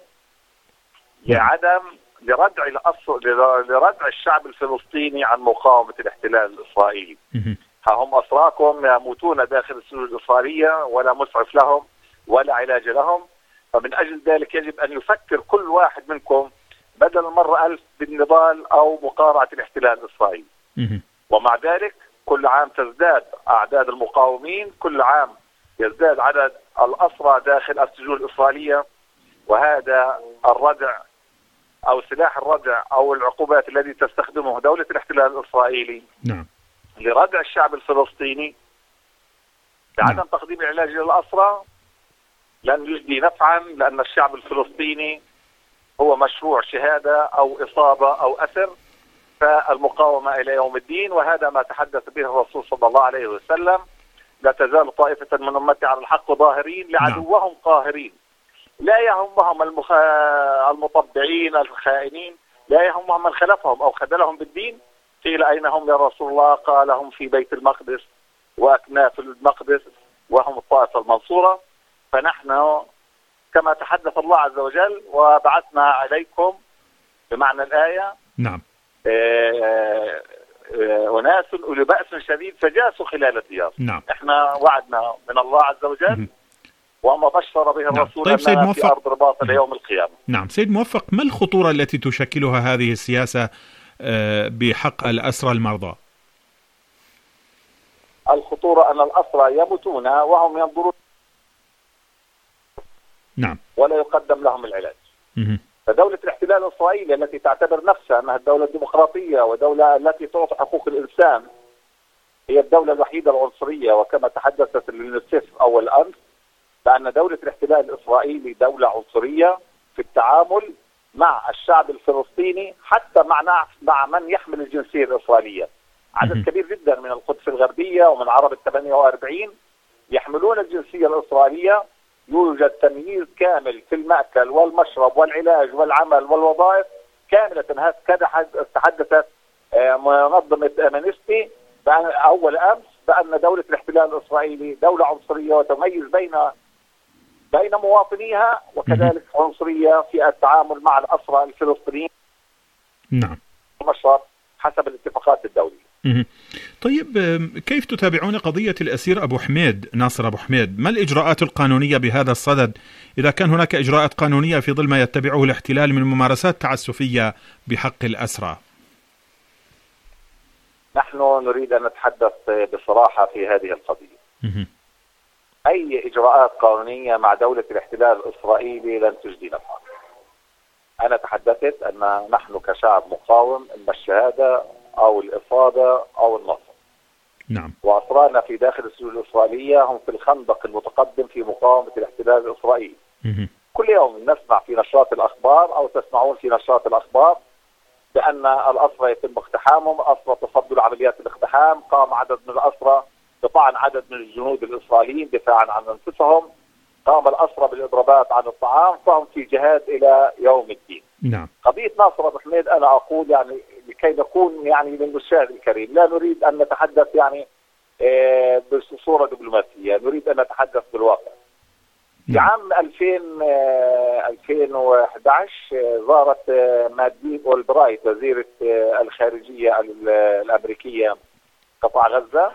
لردع الشعب الفلسطيني عن مقاومة الاحتلال الإسرائيلي. هم أسراكم يموتون داخل السجون الإسرائيلية ولا مسعف لهم ولا علاج لهم، فمن أجل ذلك يجب أن يفكر كل واحد منكم بدل المرة 1000 بالنضال أو مقارعة الاحتلال الإسرائيلي. ومع ذلك كل عام تزداد أعداد المقاومين، كل عام يزداد عدد الأسرى داخل السجون الإسرائيلية، وهذا الردع أو سلاح الردع أو العقوبات التي تستخدمه دولة الاحتلال الإسرائيلي لردع الشعب الفلسطيني بعدم تقديم العلاج للأسرى لن يجدي نفعا، لأن الشعب الفلسطيني هو مشروع شهادة أو إصابة أو أسر، فالمقاومة إلى يوم الدين. وهذا ما تحدث به الرسول صلى الله عليه وسلم: لا تزال طائفة من أمتي على الحق ظاهرين لعدوهم قاهرين. لا يهمهم المطبعين الخائنين، لا يهمهم من خلفهم أو خذلهم بالدين. قيل أين هم يا رسول الله؟ قال هم في بيت المقدس وأكناف المقدس وهم الطائفة المنصورة. فنحن كما تحدث الله عز وجل: وبعثنا عليكم، بمعنى الآية، نعم، وناس أولي بأس شديد فجاسوا خلال الديار. نعم. احنا وعدنا من الله عز وجل وما بشر به الرسول طيب سيد أننا في أرض رباط ليوم القيامة. نعم سيد موفق، ما الخطورة التي تشكلها هذه السياسة بحق الأسرى المرضى؟ الخطورة أن الأسرى يموتون وهم ينظرون، نعم، ولا يقدم لهم العلاج. فدولة الاحتلال الإسرائيلي التي تعتبر نفسها أنها الدولة الديمقراطية ودولة التي تعطي حقوق الإنسان هي الدولة الوحيدة العنصرية، وكما تحدثت اليونيسيف أول أمس بأن دولة الاحتلال الإسرائيلي دولة عنصرية في التعامل مع الشعب الفلسطيني، حتى مع من يحمل الجنسية الإسرائيلية. عدد كبير جدا من القدس الغربية ومن عرب ال48 يحملون الجنسية الإسرائيلية. يوجد تمييز كامل في المأكل والمشرب والعلاج والعمل والوظائف كاملة. هكذا تحدثت منظمة أمنستي أول أمس بأن دولة الاحتلال الإسرائيلي دولة عنصرية وتميز بين مواطنيها، وكذلك عنصرية في التعامل مع الأسرى الفلسطينيين. نعم. المشرب حسب الاتفاقات الدولية. طيب كيف تتابعون قضية الأسير أبو حميد ناصر أبو حميد؟ ما الإجراءات القانونية بهذا الصدد إذا كان هناك إجراءات قانونية في ظل ما يتبعه الاحتلال من ممارسات تعسفية بحق الأسرى؟ نحن نريد أن نتحدث بصراحة في هذه القضية. أي إجراءات قانونية مع دولة الاحتلال الإسرائيلي لن تجدي نفعا. أنا تحدثت أن نحن كشعب مقاوم إما الشهادة أو الإفاضة أو النصر. نعم. وأسرانا في داخل السجون الإسرائيلية هم في الخندق المتقدم في مقاومة الاحتلال الإسرائيلي. كل يوم نسمع في نشرات الأخبار أو تسمعون في نشرات الأخبار بأن الأسرى يتم اقتحامهم، الأسرى تصدوا عمليات الاقتحام، قام عدد من الأسرى بطعن عدد من الجنود الإسرائيليين دفاعا عن أنفسهم، قام الأسرى بالإضرابات عن الطعام، فهم في جهاد إلى يوم الدين. نعم. قضية ناصر أبو حميد أنا أقول يعني لكي نكون يعني للمشاهد الكريم لا نريد أن نتحدث يعني بصورة دبلوماسية، نريد أن نتحدث بالواقع. في عام 2011 زارت مادين أولبرايت وزيرة الخارجية الأمريكية قطاع غزة،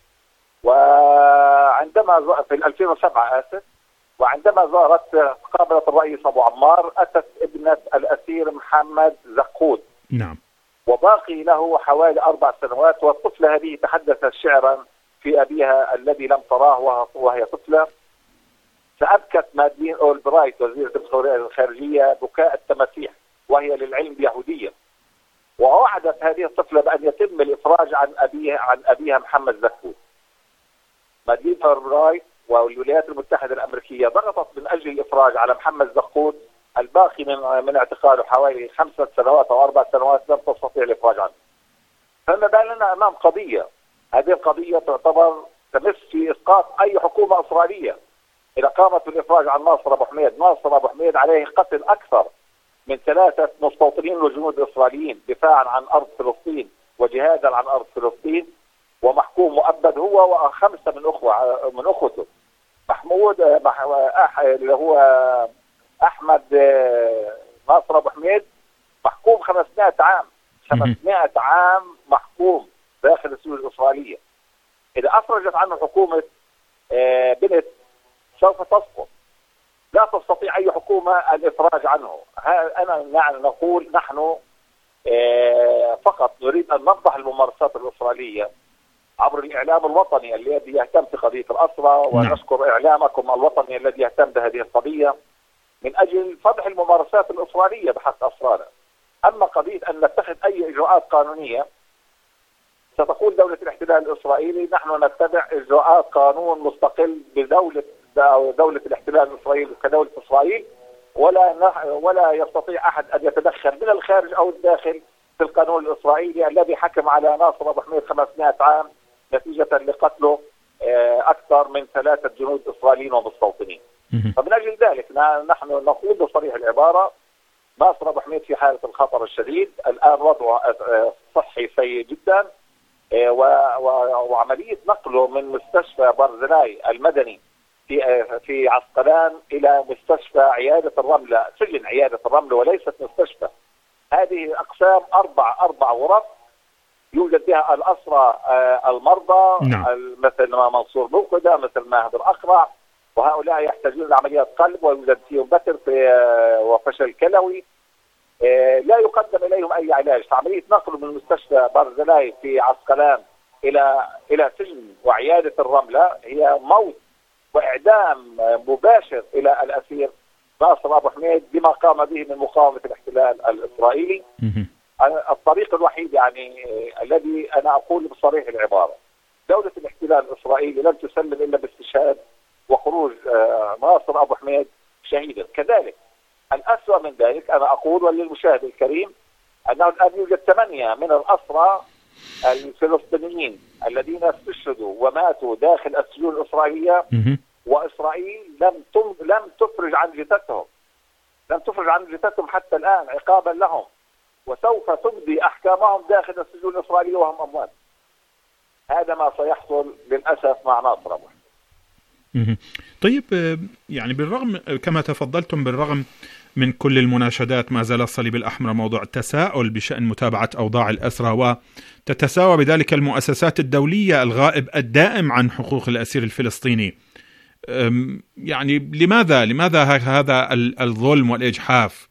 وعندما في 2007 وعندما زارت قابلت الرئيس أبو عمار، أتت ابنة الأسير محمد زقود. نعم. وباقي له حوالي 4 سنوات، والطفلة هذه تحدثت شعرا في أبيها الذي لم تراه وهي طفلة، فأبكت مادين أولبرايت وزيرة الخارجية بكاء التماسيح، وهي للعلم يهودية، ووعدت هذه الطفلة بأن يتم الإفراج عن أبيها محمد زقود. مادين أولبرايت والولايات المتحدة الأمريكية ضغطت من أجل الإفراج على محمد زقود، الباقي من اعتقاله حوالي 5 سنوات أو 4 سنوات لم تستطيع الإفراج عنه. فما بالنا أمام قضية، هذه القضية تعتبر تمس في إسقاط أي حكومة إسرائيلية. إذا قامت بالإفراج عن ناصر أبو حميد، ناصر أبو حميد عليه قتل أكثر من 3 مستوطنين وجنود إسرائيليين دفاعا عن أرض فلسطين وجهادا عن أرض فلسطين، ومحكوم مؤبد هو و5 من أخوته. محمود اللي هو أحمد ناصر أبو حميد محكوم 500 عام، 500 عام محكوم داخل السجون الإسرائيلية. إذا أفرجت عنه حكومة بنت سوف تسقط، لا تستطيع أي حكومة الإفراج عنه. أنا نقول نحن فقط نريد أن نفضح الممارسات الإسرائيلية عبر الإعلام الوطني الذي يهتم بقضية الأسرى، ونشكر إعلامكم الوطني الذي يهتم بهذه القضية من أجل فضح الممارسات الإسرائيلية بحق أسرانا. أما قضية أن نتخذ أي إجراءات قانونية، ستقول دولة الاحتلال الإسرائيلي نحن نتبع إجراءات قانون مستقل بدولة الاحتلال الإسرائيلي كدولة إسرائيل، ولا يستطيع أحد أن يتدخل من الخارج أو الداخل في القانون الإسرائيلي الذي حكم على ناصر أبو حميد 500 عام نتيجة لقتله أكثر من 3 جنود إسرائيليين ومستوطنين. فمن أجل ذلك نحن نقول بصريح العبارة ناصر أبو حميد في حالة الخطر الشديد، الآن وضعه صحي سيء جدا، وعملية نقله من مستشفى برزيلاي المدني في عسقلان إلى مستشفى عيادة الرملة، سجن عيادة الرملة وليست مستشفى. هذه أقسام 4 غرف يوجد بها الأسرى المرضى، مثل منصور بوقدة، مثل ماهد الأقرع، وهؤلاء يحتاجون لعمليات قلب ويوجد فيهم بتر وفشل كلوي، لا يقدم إليهم أي علاج. فعملية نقل من مستشفى برزيلاي في عسقلان إلى سجن وعيادة الرملة هي موت وإعدام مباشر إلى الأسير ناصر أبو حميد بما قام به من مقاومة الاحتلال الإسرائيلي. الطريق الوحيد يعني الذي أنا أقول بصريح العبارة، دولة الاحتلال الإسرائيلي لن تسلم إلا باستشهاد وخروج ناصر أبو حميد شهيدا. كذلك الأسوأ من ذلك أنا أقول وللمشاهد الكريم أنه الآن يوجد 8 من الأسرى الفلسطينيين الذين استشهدوا وماتوا داخل السجون الإسرائيلية، وإسرائيل لم تفرج عن جثثهم، حتى الآن عقابا لهم، وسوف تمضي أحكامهم داخل السجون الإسرائيلية وهم أموات. هذا ما سيحصل للأسف مع ناصر أبو حميد. طيب، يعني بالرغم كما تفضلتم بالرغم من كل المناشدات ما زال الصليب الأحمر موضوع التساؤل بشأن متابعة أوضاع الأسرى، وتتساوى بذلك المؤسسات الدولية الغائب الدائم عن حقوق الأسير الفلسطيني. يعني لماذا هذا الظلم والإجحاف؟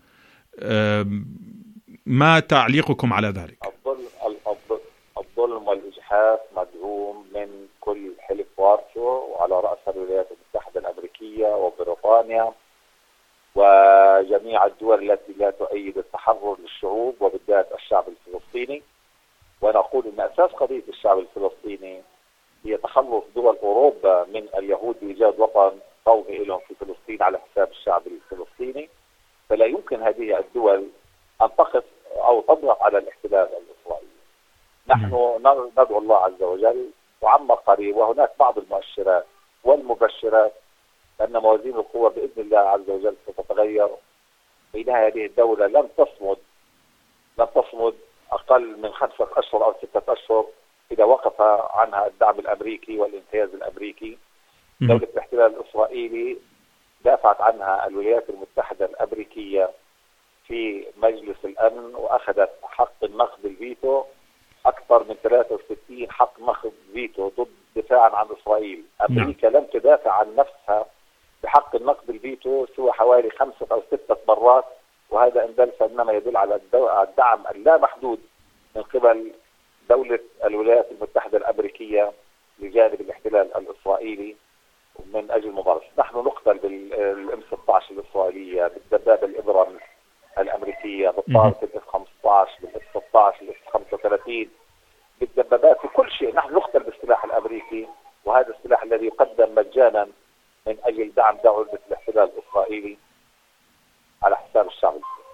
ما تعليقكم على ذلك؟ الظلم والإجحاف مدعوم من كل حلف وارسو، وعلى رأس الولايات المتحدة الأمريكية وبريطانيا، جميع الدول التي لا تؤيد التحرر للشعوب وبالذات الشعب الفلسطيني، ونقول أن أساس قضية الشعب الفلسطيني هي تخلص دول أوروبا من اليهود بإيجاد وطن قومي لهم في فلسطين على حساب الشعب الفلسطيني. فلا يمكن هذه الدول أن تقف أو تضغط على الاحتلال الإسرائيلي. نحن ندعو الله عز وجل وعما قريب، وهناك بعض المؤشرات والمبشرات أن موازين القوى بإذن الله عز وجل ستتغير. بينها هذه الدولة لن تصمد أقل من 5 أشهر أو 6 أشهر إذا وقف عنها الدعم الأمريكي والانحياز الأمريكي. دولة الاحتلال الإسرائيلي دافعت عنها الولايات المتحدة الأمريكية في مجلس الأمن، وأخذت حق النقد الفيتو، أكثر من 63 حق نقد فيتو ضد دفاعا عن إسرائيل. أمريكا لم تدافع عن نفسها بحق النقد الفيتو سوى حوالي 5 أو 6 مرات، وهذا إن دل فإنما يدل على الدعم اللامحدود من قبل دولة الولايات المتحدة الأمريكية لجانب الاحتلال الإسرائيلي من أجل مبارزة. نحن نقتل بالإم 16 الإسرائيلية، بالدبابة الإبرام الأمريكية، بالطائرة الإف 15، بالإف 16، بالإف 35، بالدبابات، في كل شيء. نحن نقتل بالسلاح الأمريكي، وهذا السلاح الذي يقدم مجانا من أجل دعم دولة الاحتلال الإسرائيلي على حساب الشعب.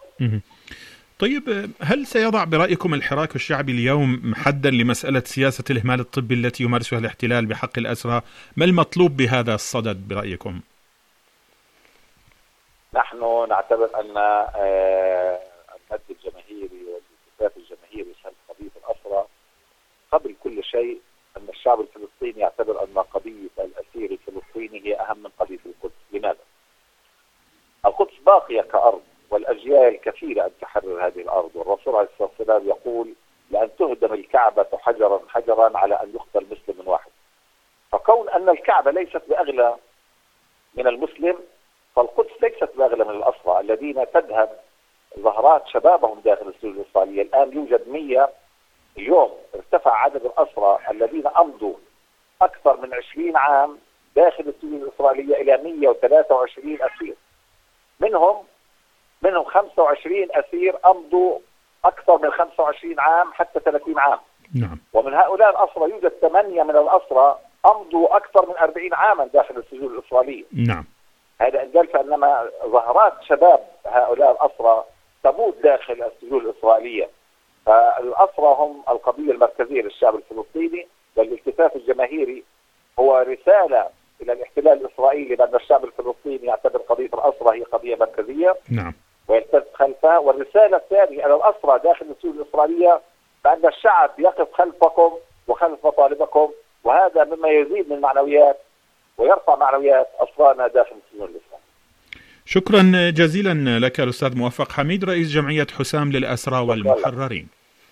طيب، هل سيضع برأيكم الحراك الشعبي اليوم حدا لمسألة سياسة الإهمال الطبي التي يمارسها الاحتلال بحق الأسرى؟ ما المطلوب بهذا الصدد برأيكم؟ نحن نعتبر أن المد الجماهيري والالتفاف الجماهيري لشأن قضية الأسرى قبل كل شيء أن الشعب الفلسطيني يعتبر أن قضية الأسير الفلسطيني هي أهم من قضية القدس. لماذا؟ القدس باقية كأرض، والأجيال كثيرة أن تحرر هذه الأرض، والرسول عليه الصلاة والسلام يقول لأن تهدم الكعبة حجرا حجرا على أن يقتل مسلم واحد. فكون أن الكعبة ليست بأغلى من المسلم، فالقدس ليست بأغلى من الأسرى الذين تذهب ظهرات شبابهم داخل السجون الإسرائيلية. الآن يوجد 100 اليوم، ارتفع عدد الأسرى الذين أمضوا أكثر من 20 عام داخل السجون الإسرائيلية إلى 123 أسير. منهم 25 أسير أمضوا أكثر من 25 عام حتى 30 عام. نعم. ومن هؤلاء الأسرى يوجد 8 من الأسرى أمضوا أكثر من 40 عاما داخل السجون الإسرائيلية. نعم. هذا إن دل فإنما ظهرات شباب هؤلاء الأسرى تموت داخل السجون الإسرائيلية. فالأسرى هم القضية المركزية للشعب الفلسطيني، والالتفاف الجماهيري هو رسالة إلى الاحتلال الإسرائيلي بأن الشعب الفلسطيني يعتبر قضية الأسرى هي قضية مركزية. نعم. ويلتف خلفها. والرسالة الثانية إلى الأسرى داخل السجون الإسرائيلية بأن الشعب يقف خلفكم وخلف مطالبكم، وهذا مما يزيد من معنويات ويرفع معنويات أسرانا داخل السجون الإسرائيلية. شكرا جزيلا لك الأستاذ موفق حميد، رئيس جمعية حسام للأسرى والمحررين.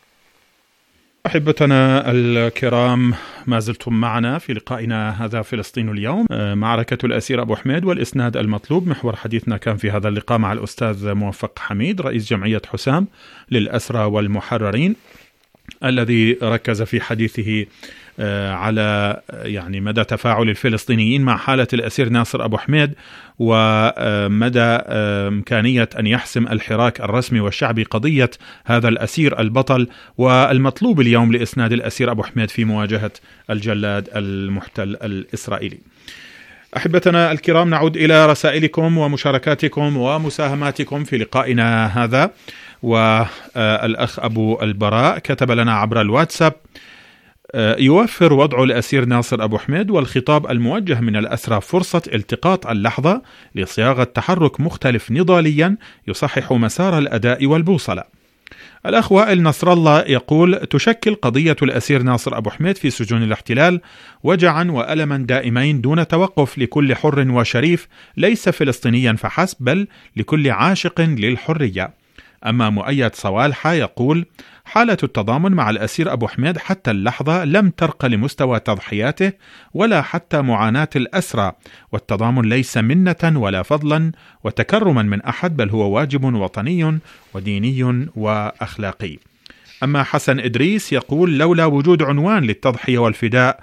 أحبتنا الكرام، ما زلتم معنا في لقائنا هذا فلسطين اليوم، معركة الأسير أبو حميد والإسناد المطلوب. محور حديثنا كان في هذا اللقاء مع الأستاذ موفق حميد رئيس جمعية حسام للأسرى والمحررين، الذي ركز في حديثه على مدى تفاعل الفلسطينيين مع حالة الأسير ناصر أبو حميد، ومدى إمكانية أن يحسم الحراك الرسمي والشعبي قضية هذا الأسير البطل، والمطلوب اليوم لإسناد الأسير أبو حميد في مواجهة الجلاد المحتل الإسرائيلي. أحبتنا الكرام، نعود إلى رسائلكم ومشاركاتكم ومساهماتكم في لقائنا هذا. والأخ أبو البراء كتب لنا عبر الواتساب: يوفر وضع الأسير ناصر أبو حميد والخطاب الموجه من الأسرى فرصة التقاط اللحظة لصياغة تحرك مختلف نضاليا يصحح مسار الأداء والبوصلة. الأخ وائل نصر الله يقول: تشكل قضية الأسير ناصر أبو حميد في سجون الاحتلال وجعا وألما دائمين دون توقف لكل حر وشريف، ليس فلسطينيا فحسب بل لكل عاشق للحرية. أما مؤيد صوالحة يقول: حالة التضامن مع الأسير أبو حميد حتى اللحظة لم ترق لمستوى تضحياته ولا حتى معاناة الأسرى، والتضامن ليس منة ولا فضلا وتكرما من أحد، بل هو واجب وطني وديني وأخلاقي. أما حسن إدريس يقول: لولا وجود عنوان للتضحية والفداء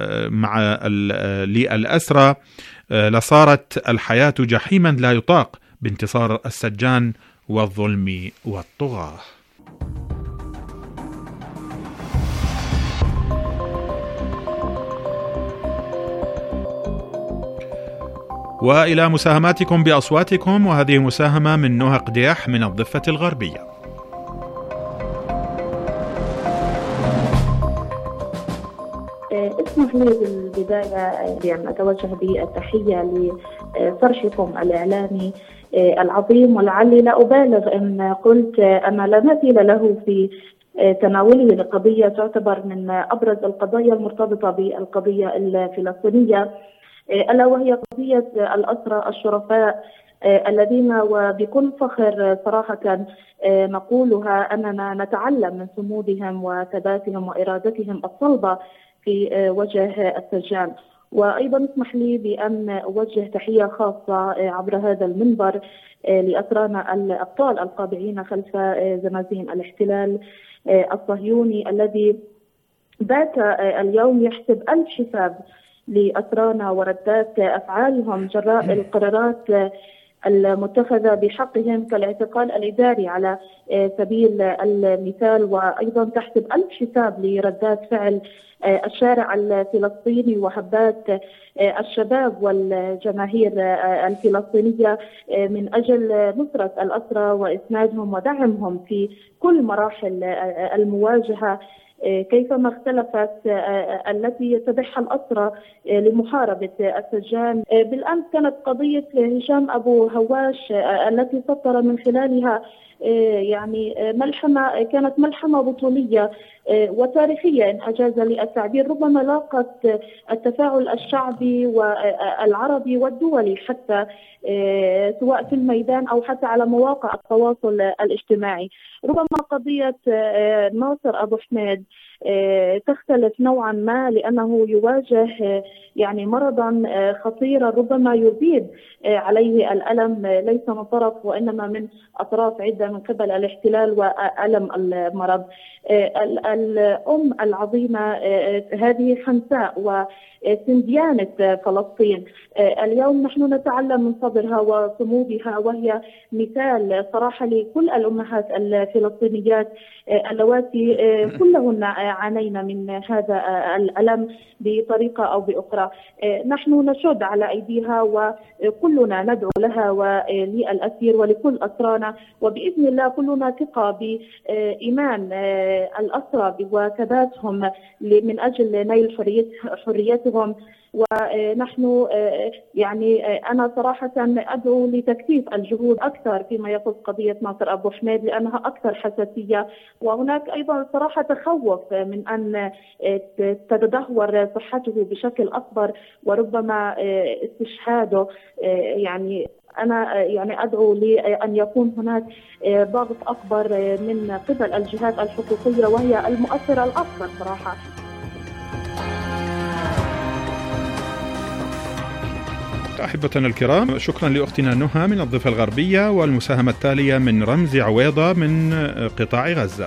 مع للأسرى لصارت الحياة جحيما لا يطاق، بانتصار السجان والظلم والطغاة. وإلى مساهماتكم بأصواتكم، وهذه مساهمة من نهى قديح من الضفة الغربية. اسمح لي بالبداية بأن أتوجه بالتحية لصرحكم الإعلامي العظيم، ولعلي لا أبالغ إن قلت أن لا مثيل له في تناوله لقضية تعتبر من أبرز القضايا المرتبطة بالقضية الفلسطينية، ألا وهي قضية الأسرى الشرفاء الذين وبكل فخر صراحة نقولها أننا نتعلم من صمودهم وثباتهم وإرادتهم الصلبة في وجه السجان. وأيضا اسمح لي بأن أوجه تحية خاصة عبر هذا المنبر لأسرانا الأبطال القابعين خلف زنازين الاحتلال الصهيوني الذي بات اليوم يحسب 1000 حساب لأسرانا وردات أفعالهم جراء القرارات المتخذة بحقهم كالاعتقال الإداري على سبيل المثال، وأيضا تحسب 1000 حساب لردات فعل الشارع الفلسطيني وهبات الشباب والجماهير الفلسطينية من أجل نصرة الأسرى وإسنادهم ودعمهم في كل مراحل المواجهة كيفما اختلفت التي يتبعها الأسرى لمحاربة السجان. بالأمس كانت قضية هشام أبو هواش التي سطر من خلالها يعني كانت ملحمة بطولية وتاريخية إن أجاز لي التعبير، ربما لاقت التفاعل الشعبي والعربي والدولي حتى سواء في الميدان أو حتى على مواقع التواصل الاجتماعي. ربما قضية ناصر أبو حميد تختلف نوعا ما لأنه يواجه يعني مرضا خطيرا ربما يزيد عليه الألم ليس من طرف وإنما من أطراف عدة من قبل الاحتلال وألم المرض. الأم العظيمة هذه خنساء وسنديانة فلسطين، اليوم نحن نتعلم من صبرها وصمودها، وهي مثال صراحة لكل الأمهات الفلسطينيات اللواتي كلهن عانينا من هذا الألم بطريقة أو بأخرى. نحن نشد على أيديها وكلنا ندعو لها وللأسير ولكل أسرانا، وبإذن الله كلنا ثقة بإيمان الأسرى وثباتهم من أجل نيل حريتهم. ونحن يعني أنا صراحة أدعو لتكثيف الجهود أكثر فيما يخص قضية ناصر أبو حميد لأنها أكثر حساسية، وهناك أيضا صراحة تخوف من أن تتدهور صحته بشكل أكبر وربما استشهاده. يعني أنا يعني أدعو لأن يكون هناك ضغط أكبر من قبل الجهات الحقوقية وهي المؤثرة الأكبر صراحة. أحبتنا الكرام، شكرا لأختنا نهى من الضفة الغربية، والمساهمة التالية من رمزي عويضة من قطاع غزة.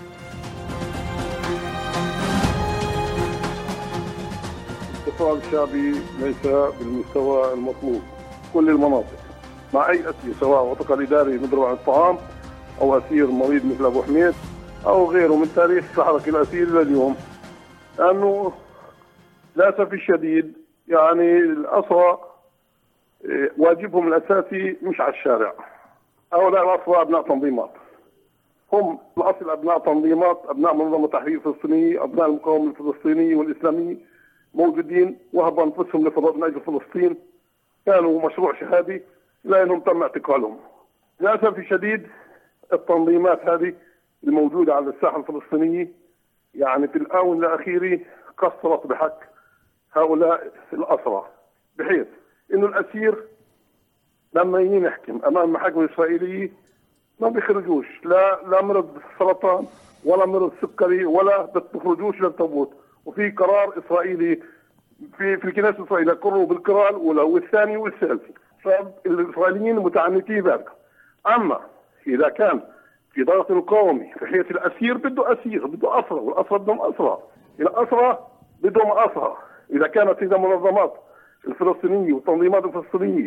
الاستقرار الشعبي ليس بالمستوى المطلوب كل المناطق مع أي أسير سواء معتقل إداري مضروب عن الطعام أو أسير مريض مثل أبو حميد أو غيره من تاريخ تحرك الأسير إلى اليوم، لأنه للأسف الشديد يعني الأسرى واجبهم الأساسي مش على الشارع. هؤلاء الأسرى أبناء تنظيمات، هم الأصل أبناء تنظيمات، أبناء منظمة تحرير فلسطينية، أبناء المقاومة الفلسطيني والإسلامي موجودين وهبوا أنفسهم لفضاء من أجل فلسطين، كانوا مشروع شهادي لأنهم تم اعتقالهم. للأسف الشديد التنظيمات هذه الموجودة على الساحة الفلسطينية يعني في الآونة الأخيرة قصرت بحق هؤلاء الأسرى، بحيث إنه الأسير لما ينحكم أمام المحاكم الإسرائيلية ما بيخرجوش لا مرض سرطان ولا مرض سكري ولا بتخرجوش للتابوت، وفي قرار إسرائيلي في الكنيسة الإسرائيلية قرروا بالقراءة الأولى والثانية والثالثة، فالإسرائيليين متعنتين ذلك. أما إذا كان في ضغط مقاومي بحيث الأسير بده أسير بده أسرى والأسرى بدهم أسرى، الأسرى بدهم أسرى. إذا كانت إذا منظمات الفلسطينية والتنظيمات الفلسطينية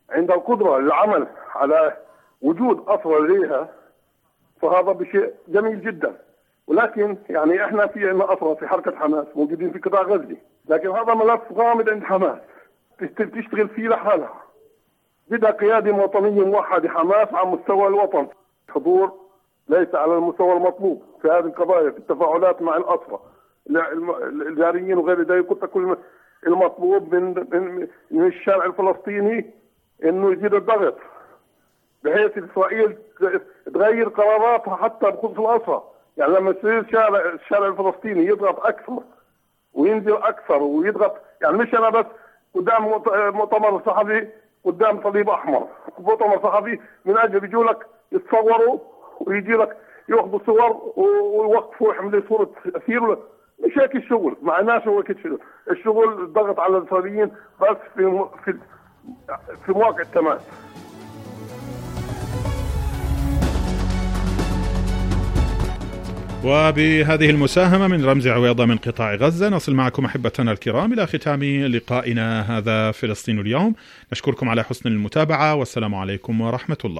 عند القدرة للعمل على وجود أسرى لديها فهذا بشيء جميل جدا. ولكن يعني احنا في عندنا أسرى في حركة حماس موجودين في قطاع غزة، لكن هذا ملف غامض عند حماس تشتغل فيه لحالها. بدها قيادة وطنية موحدة حماس على مستوى الوطن، حضور ليس على المستوى المطلوب في هذه القضايا، في التفاعلات مع الأسرى الجاريين وغير ذلك. كل المطلوب من الشارع الفلسطيني انه يزيد الضغط بحيث اسرائيل تغير قراراتها حتى بخصوص الأسرى. يعني لما يصير الشارع الفلسطيني يضغط اكثر وينزل اكثر ويضغط، يعني مش انا بس قدام مؤتمر صحفي قدام صليب احمر، مؤتمر صحفي من اجل يجوا لك يتصوروا ويجي لك ياخذوا صور ويوقفوا يحملوا صوره اسير. مش هيك الشغل، معناش هو هيك الشغل الضغط على الاسرائيليين بس في مواقع التماس. وبهذه المساهمة من رمز عويضة من قطاع غزة نصل معكم أحبتنا الكرام إلى ختام لقائنا هذا فلسطين اليوم. نشكركم على حسن المتابعة والسلام عليكم ورحمة الله.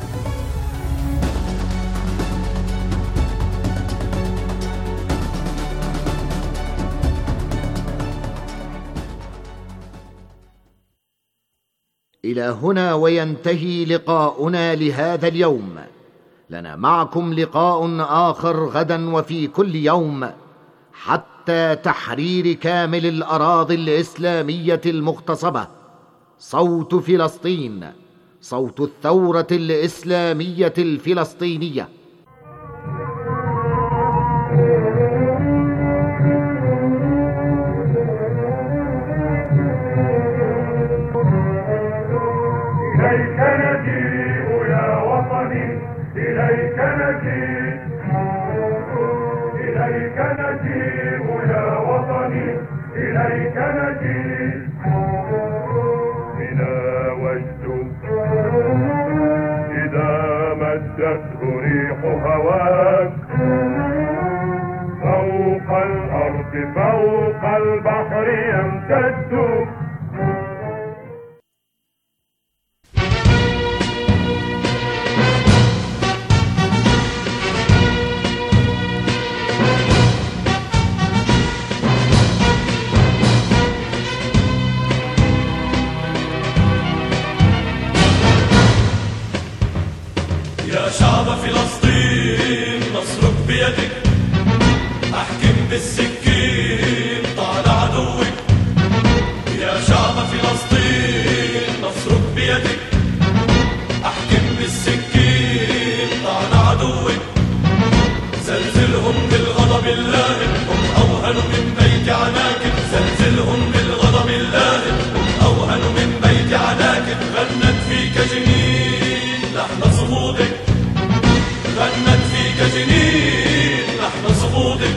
إلى هنا وينتهي لقاؤنا لهذا اليوم. لنا معكم لقاء آخر غدا وفي كل يوم حتى تحرير كامل الأراضي الإسلامية المغتصبة. صوت فلسطين، صوت الثورة الإسلامية الفلسطينية. إليك نجيء يا وطني، إليك نجيء، إليك نجيء يا وطني، إليك نجيء. بنا وجد إذا مدته ريح هواك فوق الأرض فوق البحر يمتد. شعب فلسطين نصرك بيدك، احكم بالسكين طال عدوك. يا شعب فلسطين نصرك بيدك، احكم بالسكين طال عدوك. زلزلهم بالغضب اللائم، هم اوهن من بيت عناكب. زلزلهم بالغضب اللائم، هم اوهن من بيت عناكب. غنت فيك جنين لحن صمودك، غنت فيك جنين لحن صمودك.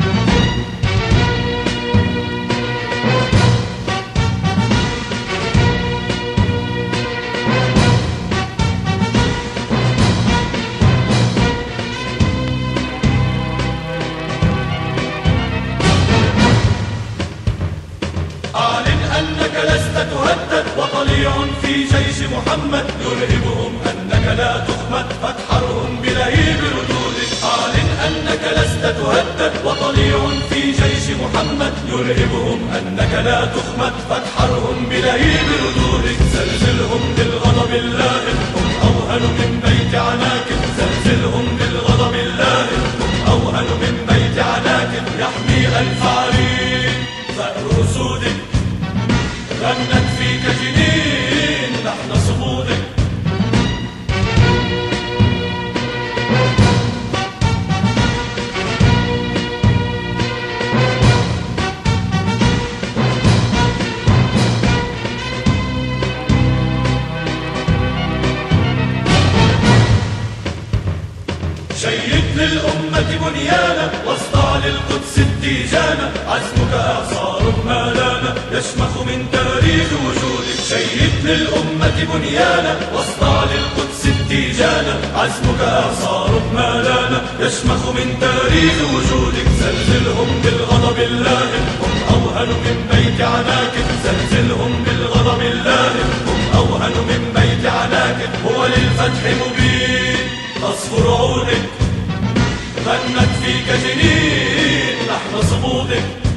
أعلن أنك لست تهدد، وطليع في جيش محمد يرهبهم أنك لا تخمد، فتحرهم بلهيب ردودك. أعلن أنك لست تهدد، وطليع في جيش محمد يرهبهم أنك لا تخمد، فتحرهم بلهيب ردودك. زلزلهم بالغضب اللائم، هم أوهن من بيت عناكب. زلزلهم بالغضب اللائم، هم أوهن من بيت عناكب. يحمي ألف عرين ثأر أسودك، غنت فيك جنين لحن صمودك. شيد للأمة بنيانا، واصدع للقدس التيجانا. عزمك إعصار ما لانا، يشمخ من تاريخ وجودك. شيد للأمة بنيانا، واصدع للقدس التيجانا. عزمك إعصار ما لانا، يشمخ من تاريخ وجودك. زلزلهم بالغضب اللائم، هم أوهن من بيت عناكب. زلزلهم بالغضب اللائم، هم أوهن القرآن من بيت عناك هو للفتح مبين. تصفر عودك غنت فيك جنين لحن صمودك